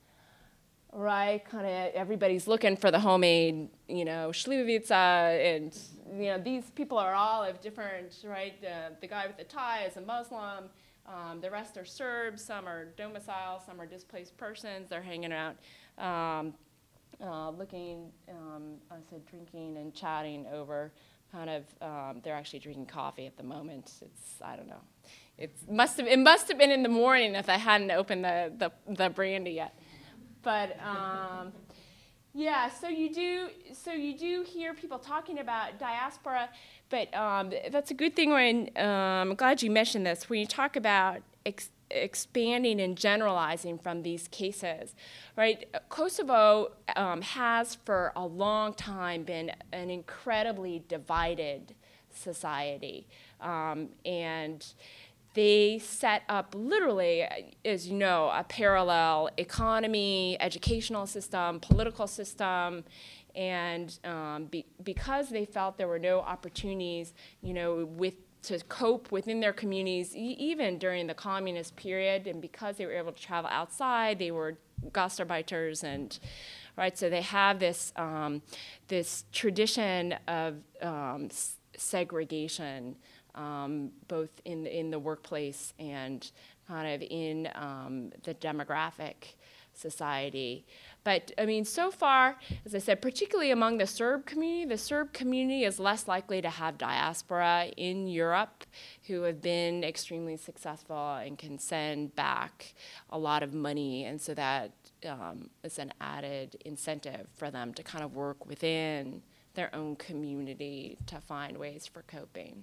right, kind of everybody's looking for the homemade, you know, Schlievitza, and, you know, these people are all of different, right, uh, the guy with the tie is a Muslim, um, the rest are Serbs, some are domiciled, some are displaced persons, they're hanging out, um, uh, looking, um, I said drinking and chatting over kind of, um, they're actually drinking coffee at the moment. It's, I don't know. It must have, it must have been in the morning if I hadn't opened the, the, the brandy yet. But um, yeah, so you do, so you do hear people talking about diaspora, but um, that's a good thing when, um, I'm glad you mentioned this, when you talk about ex expanding and generalizing from these cases, right? Kosovo um, has for a long time been an incredibly divided society, um, and they set up literally, as you know, a parallel economy, educational system, political system, and um, be, because they felt there were no opportunities, you know, with to cope within their communities, e even during the communist period, and because they were able to travel outside, they were Gastarbeiters, and right, so they have this um, this tradition of um, segregation. Um, both in the, in the workplace and kind of in um, the demographic society. But I mean, so far, as I said, particularly among the Serb community, the Serb community is less likely to have diaspora in Europe who have been extremely successful and can send back a lot of money, and so that um, is an added incentive for them to kind of work within their own community to find ways for coping.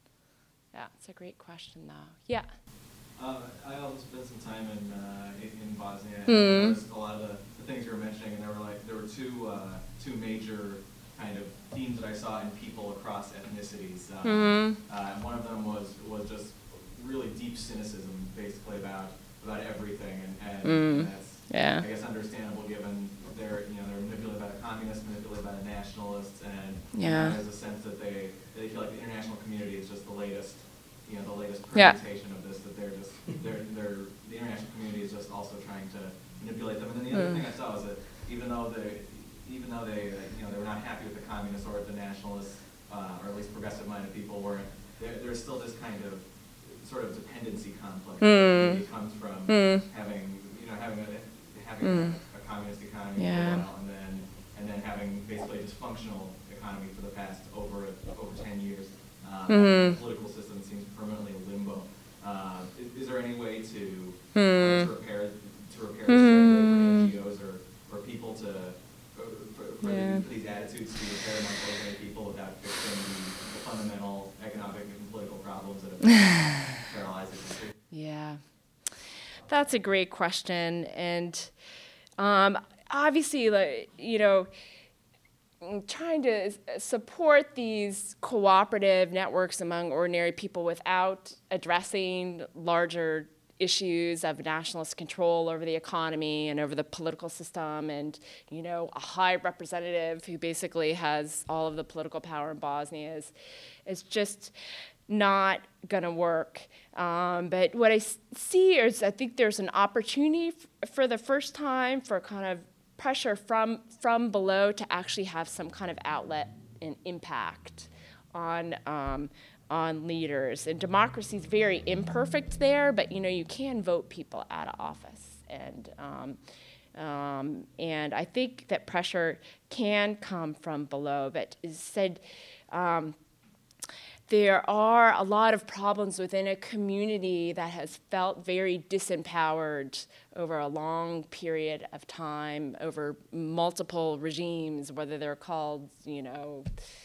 Yeah, it's a great question, though. Yeah. Uh, I also spent some time in uh, in, in Bosnia. Mm. And I noticed a lot of the, the things you were mentioning, and there were like there were two uh, two major kind of themes that I saw in people across ethnicities. Uh, Mm-hmm. uh, and one of them was was just really deep cynicism, basically about about everything, and, and, Mm. and that's Yeah. I guess understandable given they're you know they're manipulated by the communists, manipulated by the nationalists, and Yeah. uh, there's a sense that they they feel like the international community is just the latest. You know, the latest Yeah. permutation of this, that they're just, they're, they're, the international community is just also trying to manipulate them. And then the other Mm. thing I saw was that even though they, even though they, uh, you know, they were not happy with the communists or the nationalists, uh, or at least progressive-minded people weren't, there, there's still this kind of sort of dependency complex Mm. that comes from Mm. having, you know, having a, having Mm. a, a communist economy Yeah. for a while, and then, and then having basically a dysfunctional economy for the past over, over ten years. Um, Mhm. The political system seems permanently in limbo. Uh, is, is there any way to, Hmm. uh, to repair to repair this mm. for N G Os or, or people to for, for, for, Yeah. the, for these attitudes to repair among ordinary people without fixing the, the fundamental economic and political problems that have paralyzed the country? Yeah, that's a great question, and um, obviously, like, you know, trying to support these cooperative networks among ordinary people without addressing larger issues of nationalist control over the economy and over the political system, and, you know, a high representative who basically has all of the political power in Bosnia is, is just not going to work. Um, but what I see is I think there's an opportunity f for the first time for kind of pressure from, from below to actually have some kind of outlet and impact on, um, on leaders. And democracy is very imperfect there, but, you know, you can vote people out of office. And, um, um, and I think that pressure can come from below. But as said, um, there are a lot of problems within a community that has felt very disempowered over a long period of time, over multiple regimes, whether they're called, you know,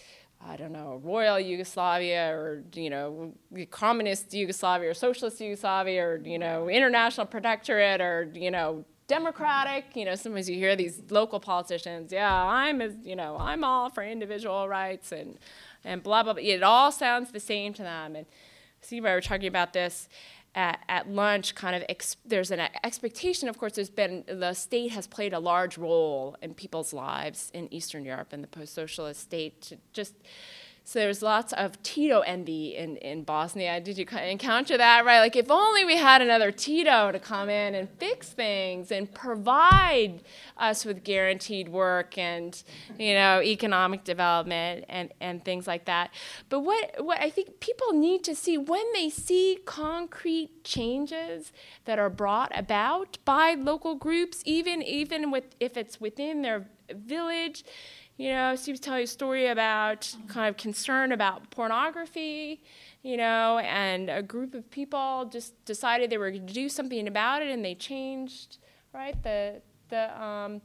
I don't know, Royal Yugoslavia or, you know, Communist Yugoslavia or Socialist Yugoslavia or, you know, International Protectorate or, you know, Democratic. You know, sometimes you hear these local politicians, yeah, I'm, as, you know, I'm all for individual rights and, and blah, blah, blah. It all sounds the same to them. And Steve and I were talking about this at, at lunch, kind of, ex there's an expectation, of course, there's been, the state has played a large role in people's lives in Eastern Europe and the post-socialist state to just, so there's lots of Tito envy in, in Bosnia. Did you encounter that, right? Like, if only we had another Tito to come in and fix things and provide us with guaranteed work and, you know, economic development and, and things like that. But what, what I think people need to see, when they see concrete changes that are brought about by local groups, even, even with, if it's within their village. You know, Steve was telling you a story about kind of concern about pornography, you know, and a group of people just decided they were going to do something about it, and they changed, right, the, the, um,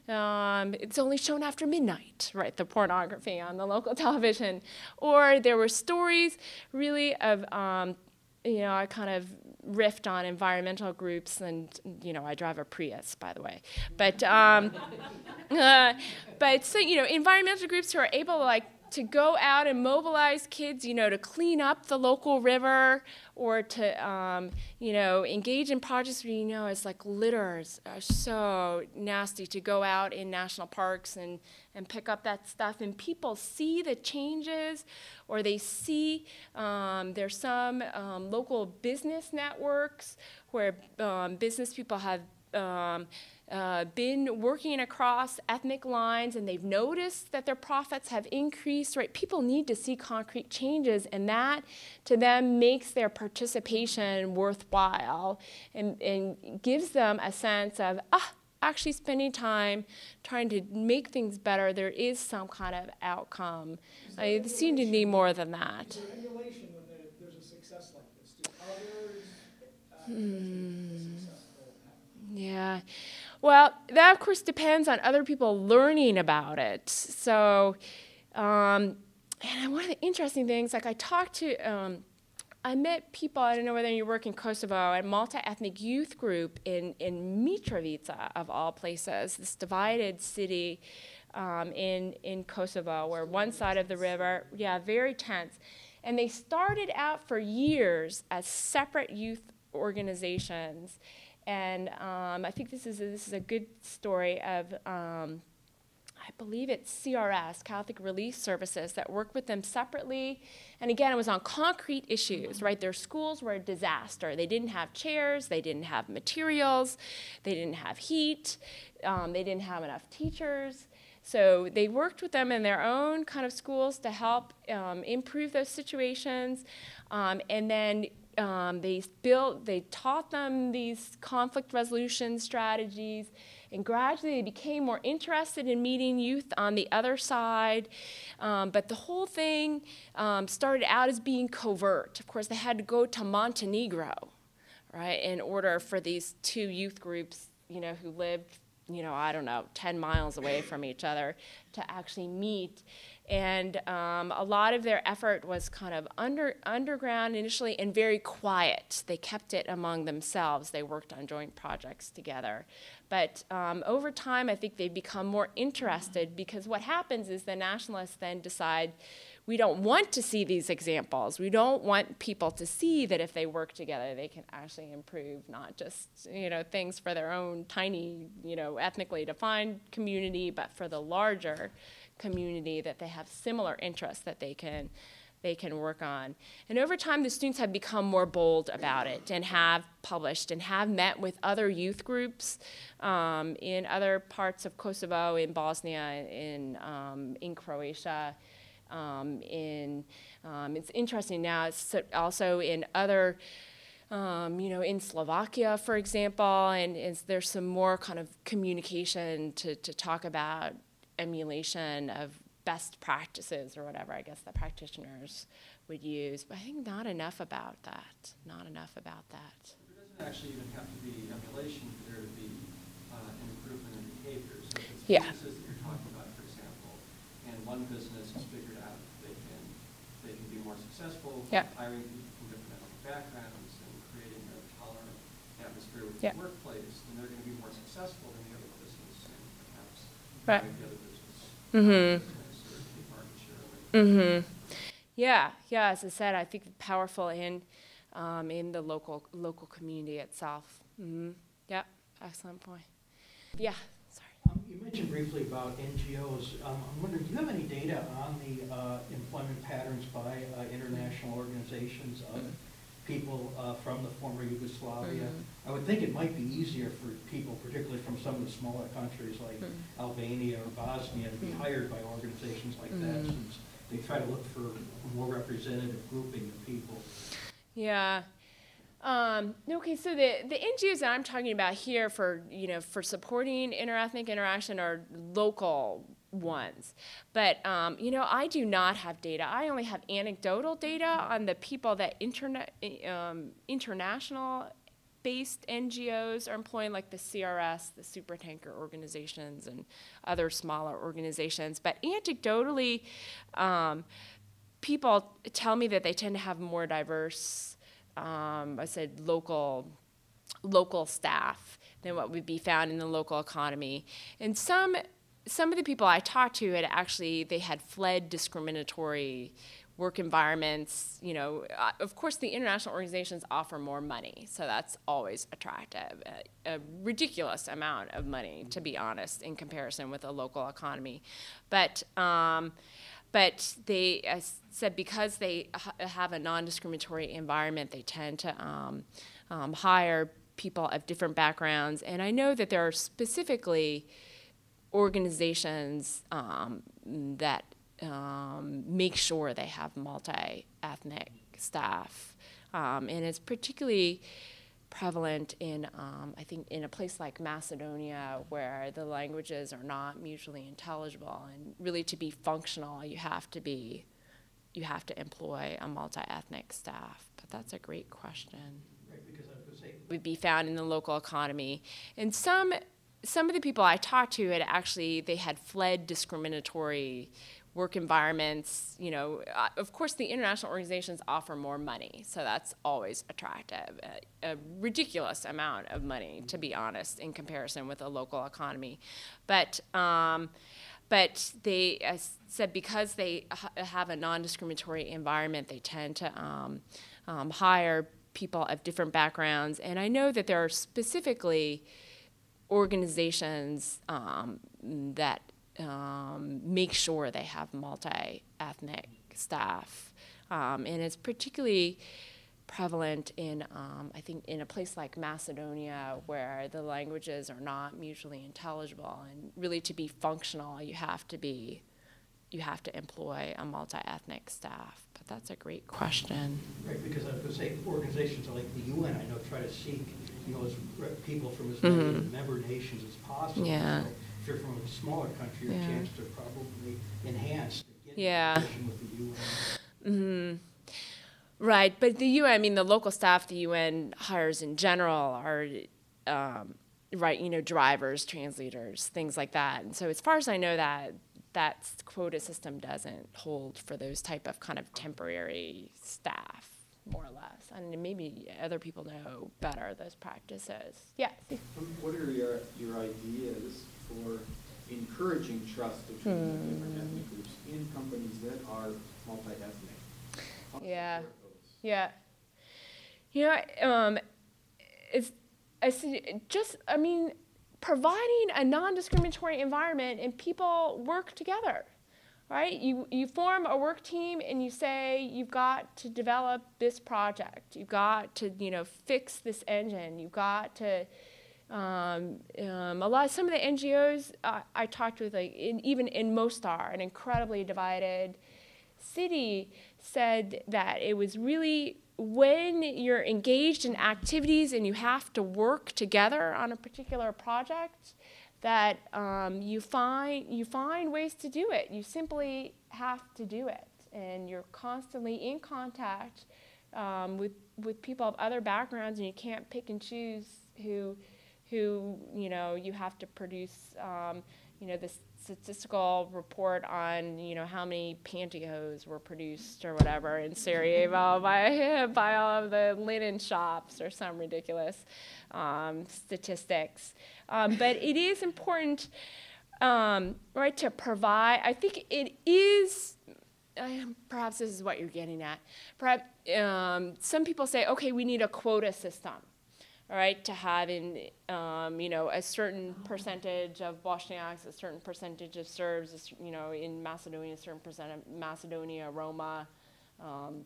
um, it's only shown after midnight, right, the pornography on the local television. Or there were stories, really, of, um, you know, I kind of riffed on environmental groups, and, you know, I drive a Prius, by the way. But, um, uh, but so, you know, environmental groups who are able to, like, to go out and mobilize kids, you know, to clean up the local river, or to, um, you know, engage in projects where, you know, it's like litters are so nasty, to go out in national parks and, and pick up that stuff. And people see the changes, or they see um, there's some um, local business networks where um, business people have um, Uh, been working across ethnic lines, and they've noticed that their profits have increased, right? People need to see concrete changes, and that to them makes their participation worthwhile, and, and gives them a sense of, ah, actually spending time trying to make things better, there is some kind of outcome. I mean, they seem to need more than that. Is there emulation when there, there's a success like this? Do others uh, hmm. successful happen? Yeah. Well, that, of course, depends on other people learning about it. So, um, and one of the interesting things, like I talked to, um, I met people, I don't know whether you work in Kosovo, a multi-ethnic youth group in, in Mitrovica, of all places, this divided city um, in, in Kosovo, where one side of the river, yeah, very tense. And they started out for years as separate youth organizations. And um, I think this is a, this is a good story of, um, I believe it's C R S, Catholic Relief Services, that worked with them separately. And again, it was on concrete issues, right? Their schools were a disaster. They didn't have chairs, they didn't have materials, they didn't have heat, um, they didn't have enough teachers. So they worked with them in their own kind of schools to help um, improve those situations. Um, and then Um, they built, they taught them these conflict resolution strategies, and gradually they became more interested in meeting youth on the other side. Um, but the whole thing um, started out as being covert. Of course, they had to go to Montenegro, right, in order for these two youth groups, you know, who lived, you know, I don't know, ten miles away from each other, to actually meet. And um, a lot of their effort was kind of under, underground initially, and very quiet. They kept it among themselves. They worked on joint projects together. But um, over time, I think they become more interested, because what happens is the nationalists then decide, we don't want to see these examples. We don't want people to see that if they work together, they can actually improve not just, you know, things for their own tiny, you know, ethnically defined community, but for the larger community, that they have similar interests that they can they can work on. And over time, the students have become more bold about it, and have published and have met with other youth groups um, in other parts of Kosovo, in Bosnia, in um, in Croatia. Um, in um, it's interesting now. It's also in other. Um, you know, in Slovakia, for example, and, and there's some more kind of communication to to talk about emulation of best practices, or whatever I guess the practitioners would use. But I think not enough about that. Not enough about that. There doesn't actually even have to be emulation for there to be uh, an improvement in behavior. So if it's Yeah. businesses that you're talking about, for example, and one business has figured out they can they can be more successful Yeah. hiring people from different ethnic backgrounds and creating a tolerant atmosphere within Yeah. the workplace, then they're going to be more successful than the other business and perhaps Right. make the other business, Mhm. business or take market share away. Mm-hmm. Yeah, yeah. As I said, I think powerful in um, in the local local community itself. Mm-hmm. Yeah, excellent point. Yeah, sorry. Um, You mentioned briefly about N G Os. Um, I'm wondering, do you have any data on the uh, employment patterns by uh, international organizations of people uh, from the former Yugoslavia? Mhm. I would think it might be easier for people, particularly from some of the smaller countries like Mhm. Albania or Bosnia, to be Mhm. hired by organizations like that, Mhm. since they try to look for a more representative grouping of people. Yeah. Um, okay, so the, the N G Os that I'm talking about here for, you know, for supporting interethnic interaction are local ones. But, um, you know, I do not have data. I only have anecdotal data on the people that internet, um, international-based N G Os are employing, like the C R S, the supertanker organizations, and other smaller organizations. But anecdotally, um, people tell me that they tend to have more diverse, um, I said local, local staff than what would be found in the local economy. And some, some of the people I talked to had actually, they had fled discriminatory work environments. You know, uh, of course, the international organizations offer more money, so that's always attractive. A, a ridiculous amount of money, to be honest, in comparison with a local economy. But um, But they uh, said because they ha have a non-discriminatory environment, they tend to um, um, hire people of different backgrounds. And I know that there are specifically organizations um, that um, make sure they have multi-ethnic staff. Um, and it's particularly prevalent in, um, I think, in a place like Macedonia, where the languages are not mutually intelligible, and really to be functional, you have to be, you have to employ a multi-ethnic staff. But that's a great question. Right, because I was going to say, Would be found in the local economy, and some, some of the people I talked to had actually, they had fled discriminatory work environments. You know, uh, of course, the international organizations offer more money, so that's always attractive. A, a ridiculous amount of money, to be honest, in comparison with a local economy. But um, but they uh, said because they ha have a non-discriminatory environment, they tend to um, um, hire people of different backgrounds. And I know that there are specifically organizations um, that Um, make sure they have multi-ethnic staff. Um, and it's particularly prevalent in, um, I think, in a place like Macedonia, where the languages are not mutually intelligible. And really to be functional, you have to be, you have to employ a multi-ethnic staff. But that's a great question. right, because I was going to say, organizations like the U N, I know, try to seek, you know, as re- people from as many Mhm. member nations as possible. Yeah. So if you're from a smaller country, your Yeah. chance to probably enhance to get Yeah. a position with the U N. Mm-hmm. Right, but the U N, I mean, the local staff the U N hires in general are, um, right, you know, drivers, translators, things like that. And so as far as I know, that that quota system doesn't hold for those type of kind of temporary staff, more or less. And maybe other people know better those practices. Yeah. Um, What are your, your ideas for encouraging trust between the different ethnic groups in companies that are multi-ethnic? How do you Yeah. support those? Yeah. You know, um, it's, I see, just, I mean, providing a non-discriminatory environment and people work together, right? You, you form a work team and you say, you've got to develop this project. You've got to, you know, fix this engine. You've got to, um, um, a lot, some of the N G Os uh, I talked with, like, in, even in Mostar, an incredibly divided city, said that it was really when you're engaged in activities and you have to work together on a particular project, that um, you find you find ways to do it. You simply have to do it. and you're constantly in contact um, with with people of other backgrounds, and you can't pick and choose who who you know you have to produce um, you know this statistical report on, you know, how many pantyhose were produced or whatever in Sarajevo by, by all of the linen shops or some ridiculous um, statistics. Um, but it is important, um, right, to provide, I think it is, uh, perhaps this is what you're getting at. Perhaps um, some people say, okay, we need a quota system. All right, to have in, um, you know, a certain percentage of Bosniaks, a certain percentage of Serbs, you know, in Macedonia, a certain percent of Macedonia, Roma, um,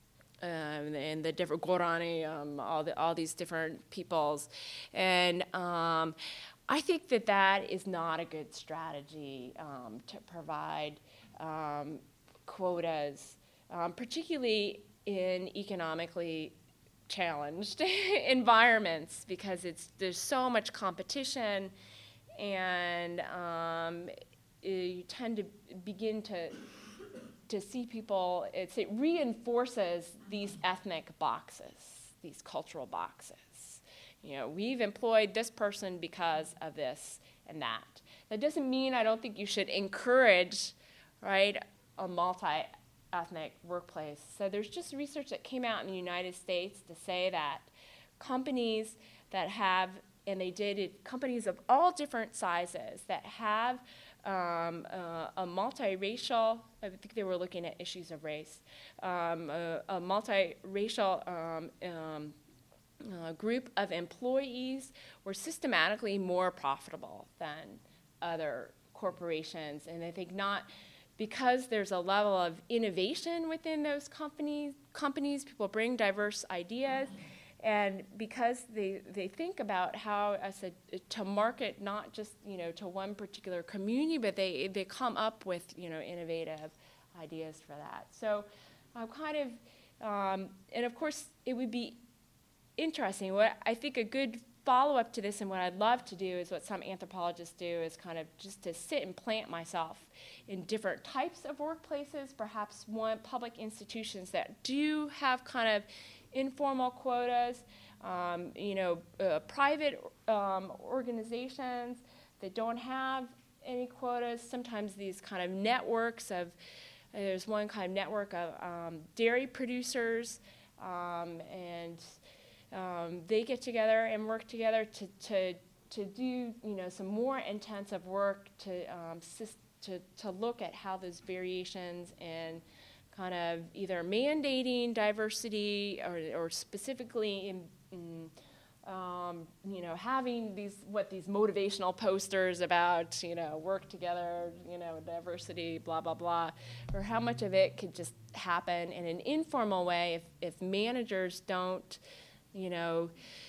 um, and the different Gorani, um, all the all these different peoples, and um, I think that that is not a good strategy um, to provide um, quotas, um, particularly in economically challenged environments, because it's there's so much competition, and um, you tend to begin to to see people. It's, it reinforces these ethnic boxes, these cultural boxes. You know, we've employed this person because of this and that. That doesn't mean I don't think you should encourage, right, a multi ethnic workplace. So there's just research that came out in the United States to say that companies that have, and they did it, companies of all different sizes that have um, uh, a multiracial, I think they were looking at issues of race, um, a, a multiracial um, um, uh, group of employees were systematically more profitable than other corporations. And I think not, because there's a level of innovation within those companies, companies, people bring diverse ideas, and because they, they think about how, I said, to market not just, you know, to one particular community, but they, they come up with, you know, innovative ideas for that. So I'm kind of, um, and of course, it would be interesting. What I think a good follow-up to this, and what I'd love to do, is what some anthropologists do, is kind of just to sit and plant myself in different types of workplaces, perhaps one public institutions that do have kind of informal quotas, um, you know, uh, private um, organizations that don't have any quotas. Sometimes these kind of networks of, uh, there's one kind of network of um, dairy producers, um, and Um, they get together and work together to, to, to do, you know, some more intensive work to, um, to, to look at how those variations in kind of either mandating diversity or, or specifically in, in um, you know, having these, what these motivational posters about, you know, work together, you know, diversity, blah, blah, blah, or how much of it could just happen in an informal way if, if managers don't, you know,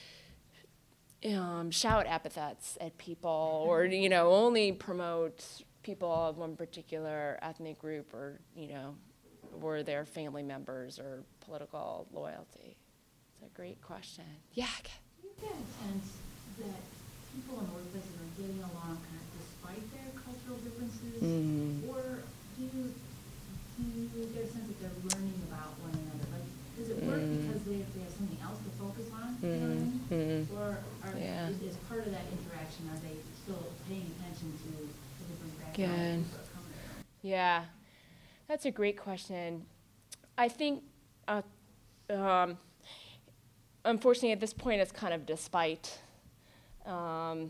um, shout epithets at people, or, you know, only promote people of one particular ethnic group, or, you know, or their family members or political loyalty. It's a great question. Yeah. Do you get a sense that people in workplaces are getting along kind of despite their cultural differences, mm. or do you, do you get a sense that they're learning about one another? Like, does it work mm. because they, they have something else to focus on, mm. you know what I mean? Mm. Or are, yeah. is, is part of that interaction, are they still paying attention to the different backgrounds? Good. Yeah, that's a great question. I think, uh, um, unfortunately, at this point, it's kind of despite um,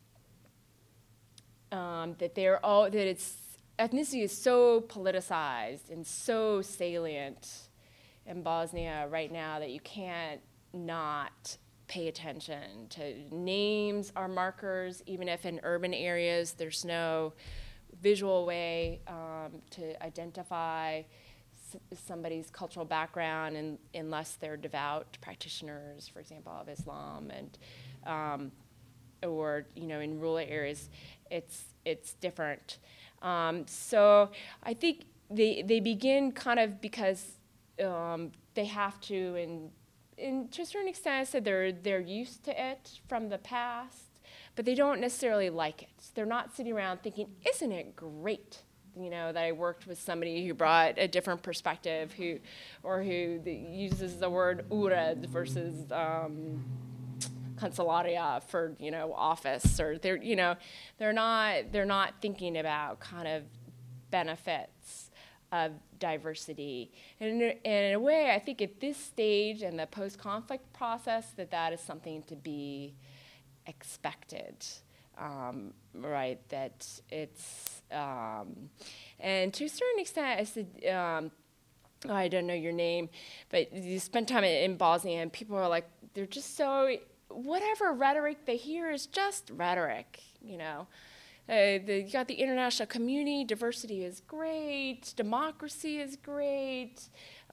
um, that they're all that it's ethnicity is so politicized and so salient in Bosnia right now that you can't not pay attention to names are markers, even if in urban areas there's no visual way um, to identify s somebody's cultural background, and, unless they're devout practitioners, for example, of Islam, and um, or, you know, in rural areas, it's it's different. Um, so I think they they begin kind of because um, they have to, and, and to a certain extent, I said they're they're used to it from the past, but they don't necessarily like it. They're not sitting around thinking, "Isn't it great you know, that I worked with somebody who brought a different perspective, who, or who the, uses the word ured versus um, kancelaria for, you know, office, or they're, you know, they're not, they're not thinking about kind of benefits of diversity. And in, a, and in a way, I think at this stage in the post-conflict process, that that is something to be expected, um, right? That it's, um, and to a certain extent, I said, um, I don't know your name, but you spend time in Bosnia, and people are like, they're just so, whatever rhetoric they hear is just rhetoric, you know. Uh, the, you got the international community, diversity is great, democracy is great,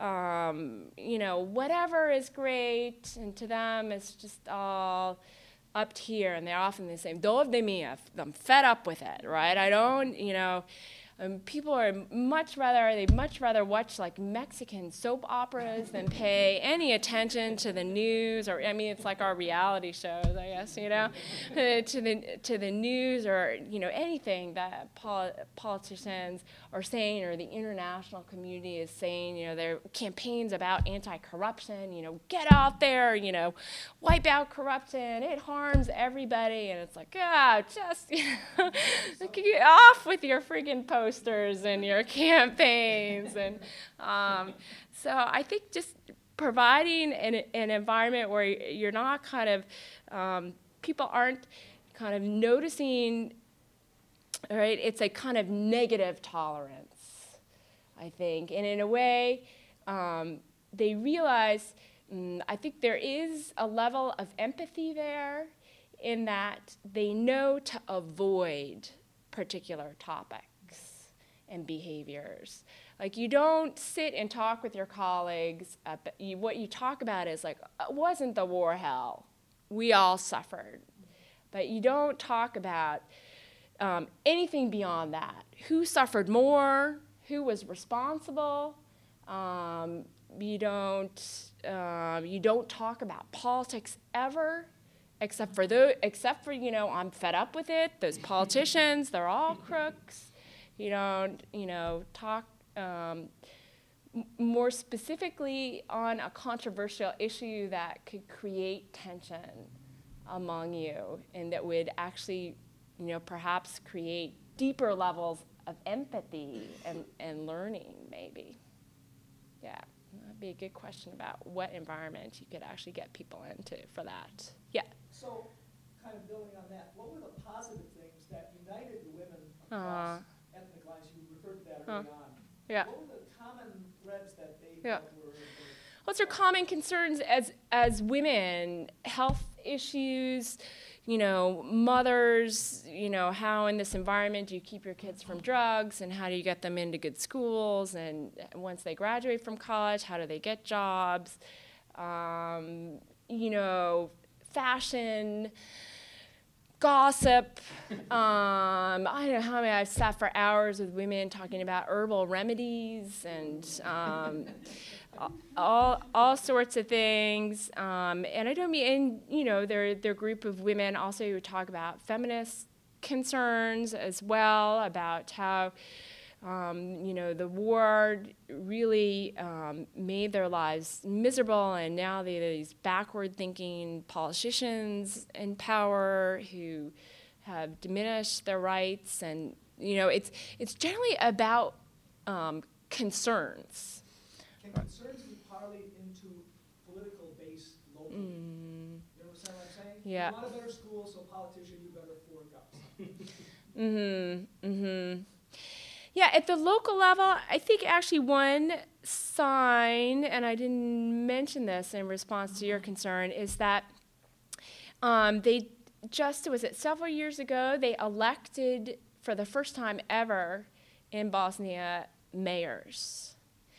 um, you know, whatever is great, and to them it's just all up here, and they're often the same. Dov de mi, I'm fed up with it, right? I don't, you know, um, people are much rather, they much rather watch like Mexican soap operas than pay any attention to the news, or, I mean, it's like our reality shows, I guess, you know, uh, to the to the news, or, you know, anything that pol politicians are saying, or the international community is saying, you know, their campaigns about anti-corruption, you know, get out there, you know, wipe out corruption, it harms everybody, and it's like, ah, just, you know, get off with your freaking posts. Posters and your campaigns, and um, so I think just providing an, an environment where you're not kind of, um, people aren't kind of noticing, right? It's a kind of negative tolerance, I think, and in a way, um, they realize, mm, I think there is a level of empathy there, in that they know to avoid particular topics and behaviors. Like, you don't sit and talk with your colleagues. Uh, you, what you talk about is like, wasn't the war hell? We all suffered. But you don't talk about um, anything beyond that. Who suffered more? Who was responsible? Um, you don't. Uh, you don't talk about politics ever, except for the. Except for you know, I'm fed up with it. Those politicians, they're all crooks. You don't, you know, talk um, m more specifically on a controversial issue that could create tension among you, and that would actually, you know, perhaps create deeper levels of empathy and, and learning, maybe. Yeah, that'd be a good question about what environment you could actually get people into for that. Yeah. So, kind of building on that, what were the positive things that united the women across Uh, ethnic lines? You referred to that Uh, early on. yeah. What were the common threads that they Yeah. felt were, were What's our common concerns as as women? Health issues, you know, mothers, you know, how in this environment do you keep your kids from drugs, and how do you get them into good schools, and once they graduate from college, how do they get jobs? Um, you know, fashion, gossip. Um, I don't know how many I've sat for hours with women talking about herbal remedies and um, all all sorts of things. Um, and I don't mean, and you know, there there are a group of women also who talk about feminist concerns as well, about how um, you know, the war really um, made their lives miserable, and now they are these backward-thinking politicians in power who have diminished their rights, and you know, it's it's generally about um, concerns. Can concerns be parlayed into political base locally? Mm. You understand what I'm saying? Yeah. You want a better school, so politician, you better afford guns. Mm-hmm. Mm-hmm. Yeah, at the local level, I think actually one sign, and I didn't mention this in response to your concern, is that um, they just, was it several years ago, they elected for the first time ever in Bosnia mayors.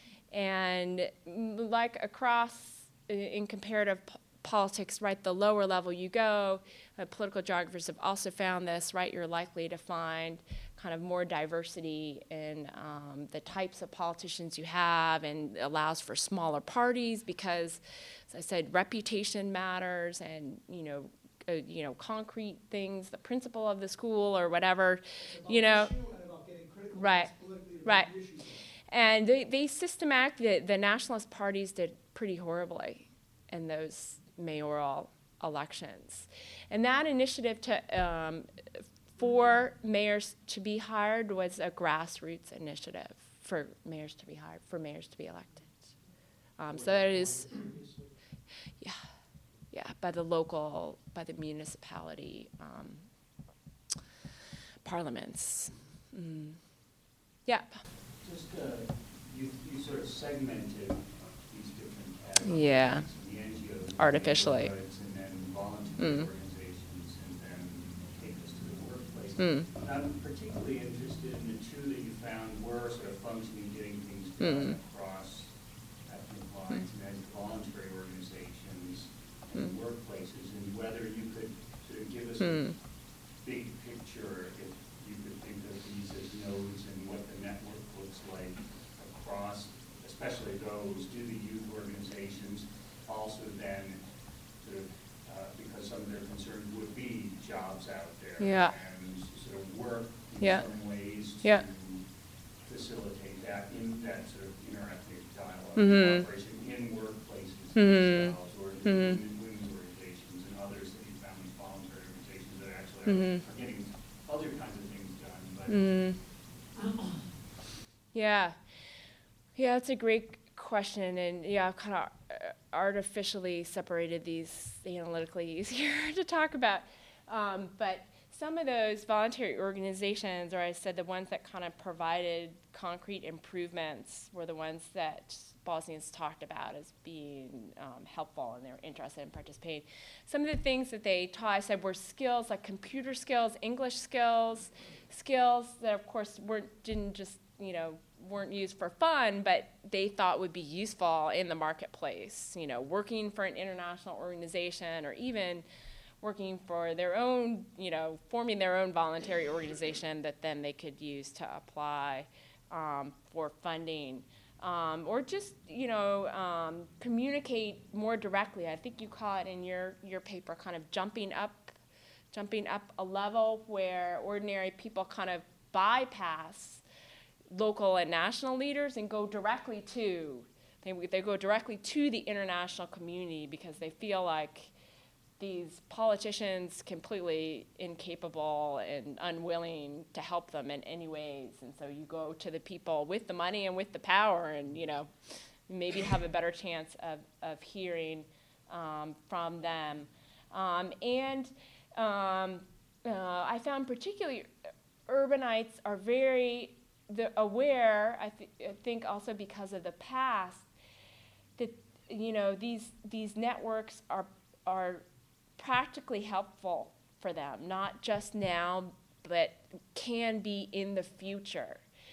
And like across in comparative po politics, right, the lower level you go, uh, political geographers have also found this, right, you're likely to find kind of more diversity in um, the types of politicians you have, and allows for smaller parties because, as I said, reputation matters, and you know, uh, you know, concrete things, the principal of the school or whatever, you know, Issue and about getting critical right, mass Right. about the issues. And they, they systematically, the, the nationalist parties did pretty horribly in those mayoral elections. And that initiative to, um, for mayors to be hired was a grassroots initiative for mayors to be hired, for mayors to be elected. Um, so that is, yeah, yeah, by the local, by the municipality um, parliaments. Mm. Yeah. Just, uh, you, you sort of segmented these different categories. Yeah. The N G Os. Artificially. And then voluntary Mm. organizations, and then take us to the workplace. Mm. I'm particularly interested in the two that you found were sort of functioning, getting things Mm. done across ethnic lines, and that's voluntary organizations and Mm. workplaces, and whether you could sort of give us Mm. a big picture, if you could think of these as nodes and what the network looks like across, especially those, do the youth organizations also then sort of, uh, because some of their concerns would be jobs out there. Yeah. And sort of work in Yeah. some ways Yeah. to facilitate that in that sort of interethnic dialogue, Mhm. cooperation in workplaces Mhm. themselves, or in Mhm. in women's organizations and others that you found, these voluntary organizations that actually Mhm. are, are getting other kinds of things done, but Mm. Yeah. Yeah, that's a great question. And yeah, I've kind of artificially separated these analytically easier to talk about. Um, but some of those voluntary organizations, or I said the ones that kind of provided concrete improvements, were the ones that Bosnians talked about as being um, helpful, and they were interested in participating. Some of the things that they taught, I said, were skills like computer skills, English skills, skills that, of course, weren't didn't just you know weren't used for fun, but they thought would be useful in the marketplace. You know, working for an international organization, or even working for their own, you know, forming their own voluntary organization that then they could use to apply um, for funding. Um, or just, you know, um, communicate more directly. I think you call it in your, your paper kind of jumping up, jumping up a level where ordinary people kind of bypass local and national leaders and go directly to, they, they go directly to the international community because they feel like these politicians completely incapable and unwilling to help them in any ways. And so you go to the people with the money and with the power, and you know, maybe have a better chance of, of hearing um, from them. Um, and um, uh, I found particularly urbanites are very the aware, I, th I think also because of the past, that you know, these, these networks are, are practically helpful for them, not just now, but can be in the future.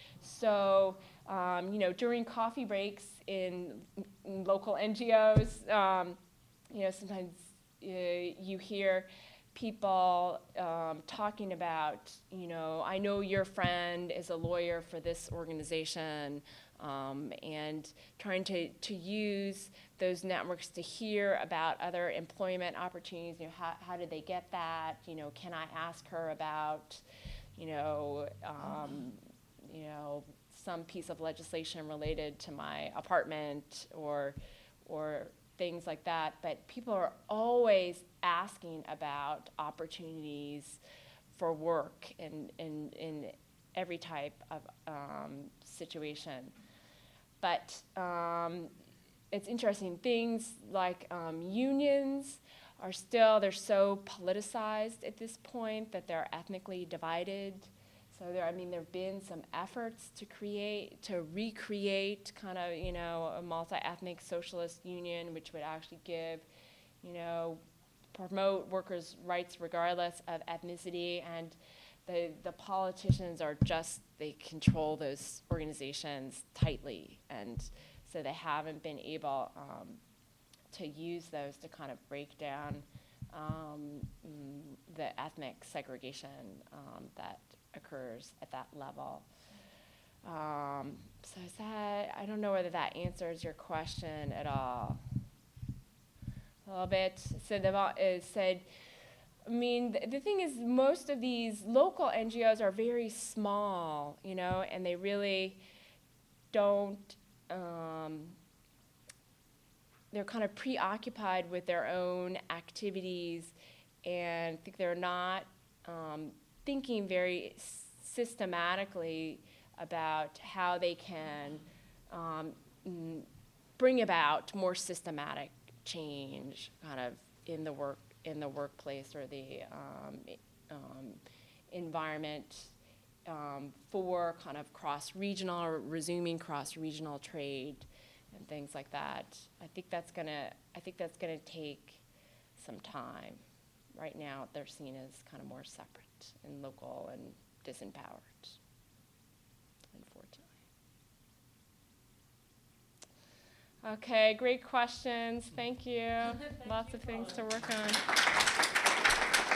So, um, you know, during coffee breaks in, in local N G Os, um, you know, sometimes uh, you hear people um, talking about, you know, I know your friend is a lawyer for this organization, um, and trying to, to use those networks to hear about other employment opportunities. You know, how, how did they get that? You know, can I ask her about, you know, um, you know, some piece of legislation related to my apartment, or, or things like that. But people are always asking about opportunities for work in, in, in every type of um, situation. But um, it's interesting, things like um, unions are still, they're so politicized at this point that they're ethnically divided. So there, I mean, there have been some efforts to create, to recreate kind of, you know, a multi-ethnic socialist union, which would actually give, you know, promote workers' rights regardless of ethnicity. And the, the politicians are just, they control those organizations tightly. And so they haven't been able um, to use those to kind of break down um, the ethnic segregation um, that occurs at that level. Um, so is that, I don't know whether that answers your question at all. A little bit. So the, it said, I mean, th- the thing is, most of these local N G Os are very small, you know, and they really don't, um, they're kind of preoccupied with their own activities, and I think they're not um, thinking very s- systematically about how they can um, mm, bring about more systematic change kind of in the work in the workplace or the um, um, environment um, for kind of cross-regional or resuming cross-regional trade and things like that. I think that's gonna I think that's gonna take some time. Right now they're seen as kind of more separate and local and disempowered, unfortunately. Okay, great questions. Thank you. Thank Lots you, of things to Paula. work on.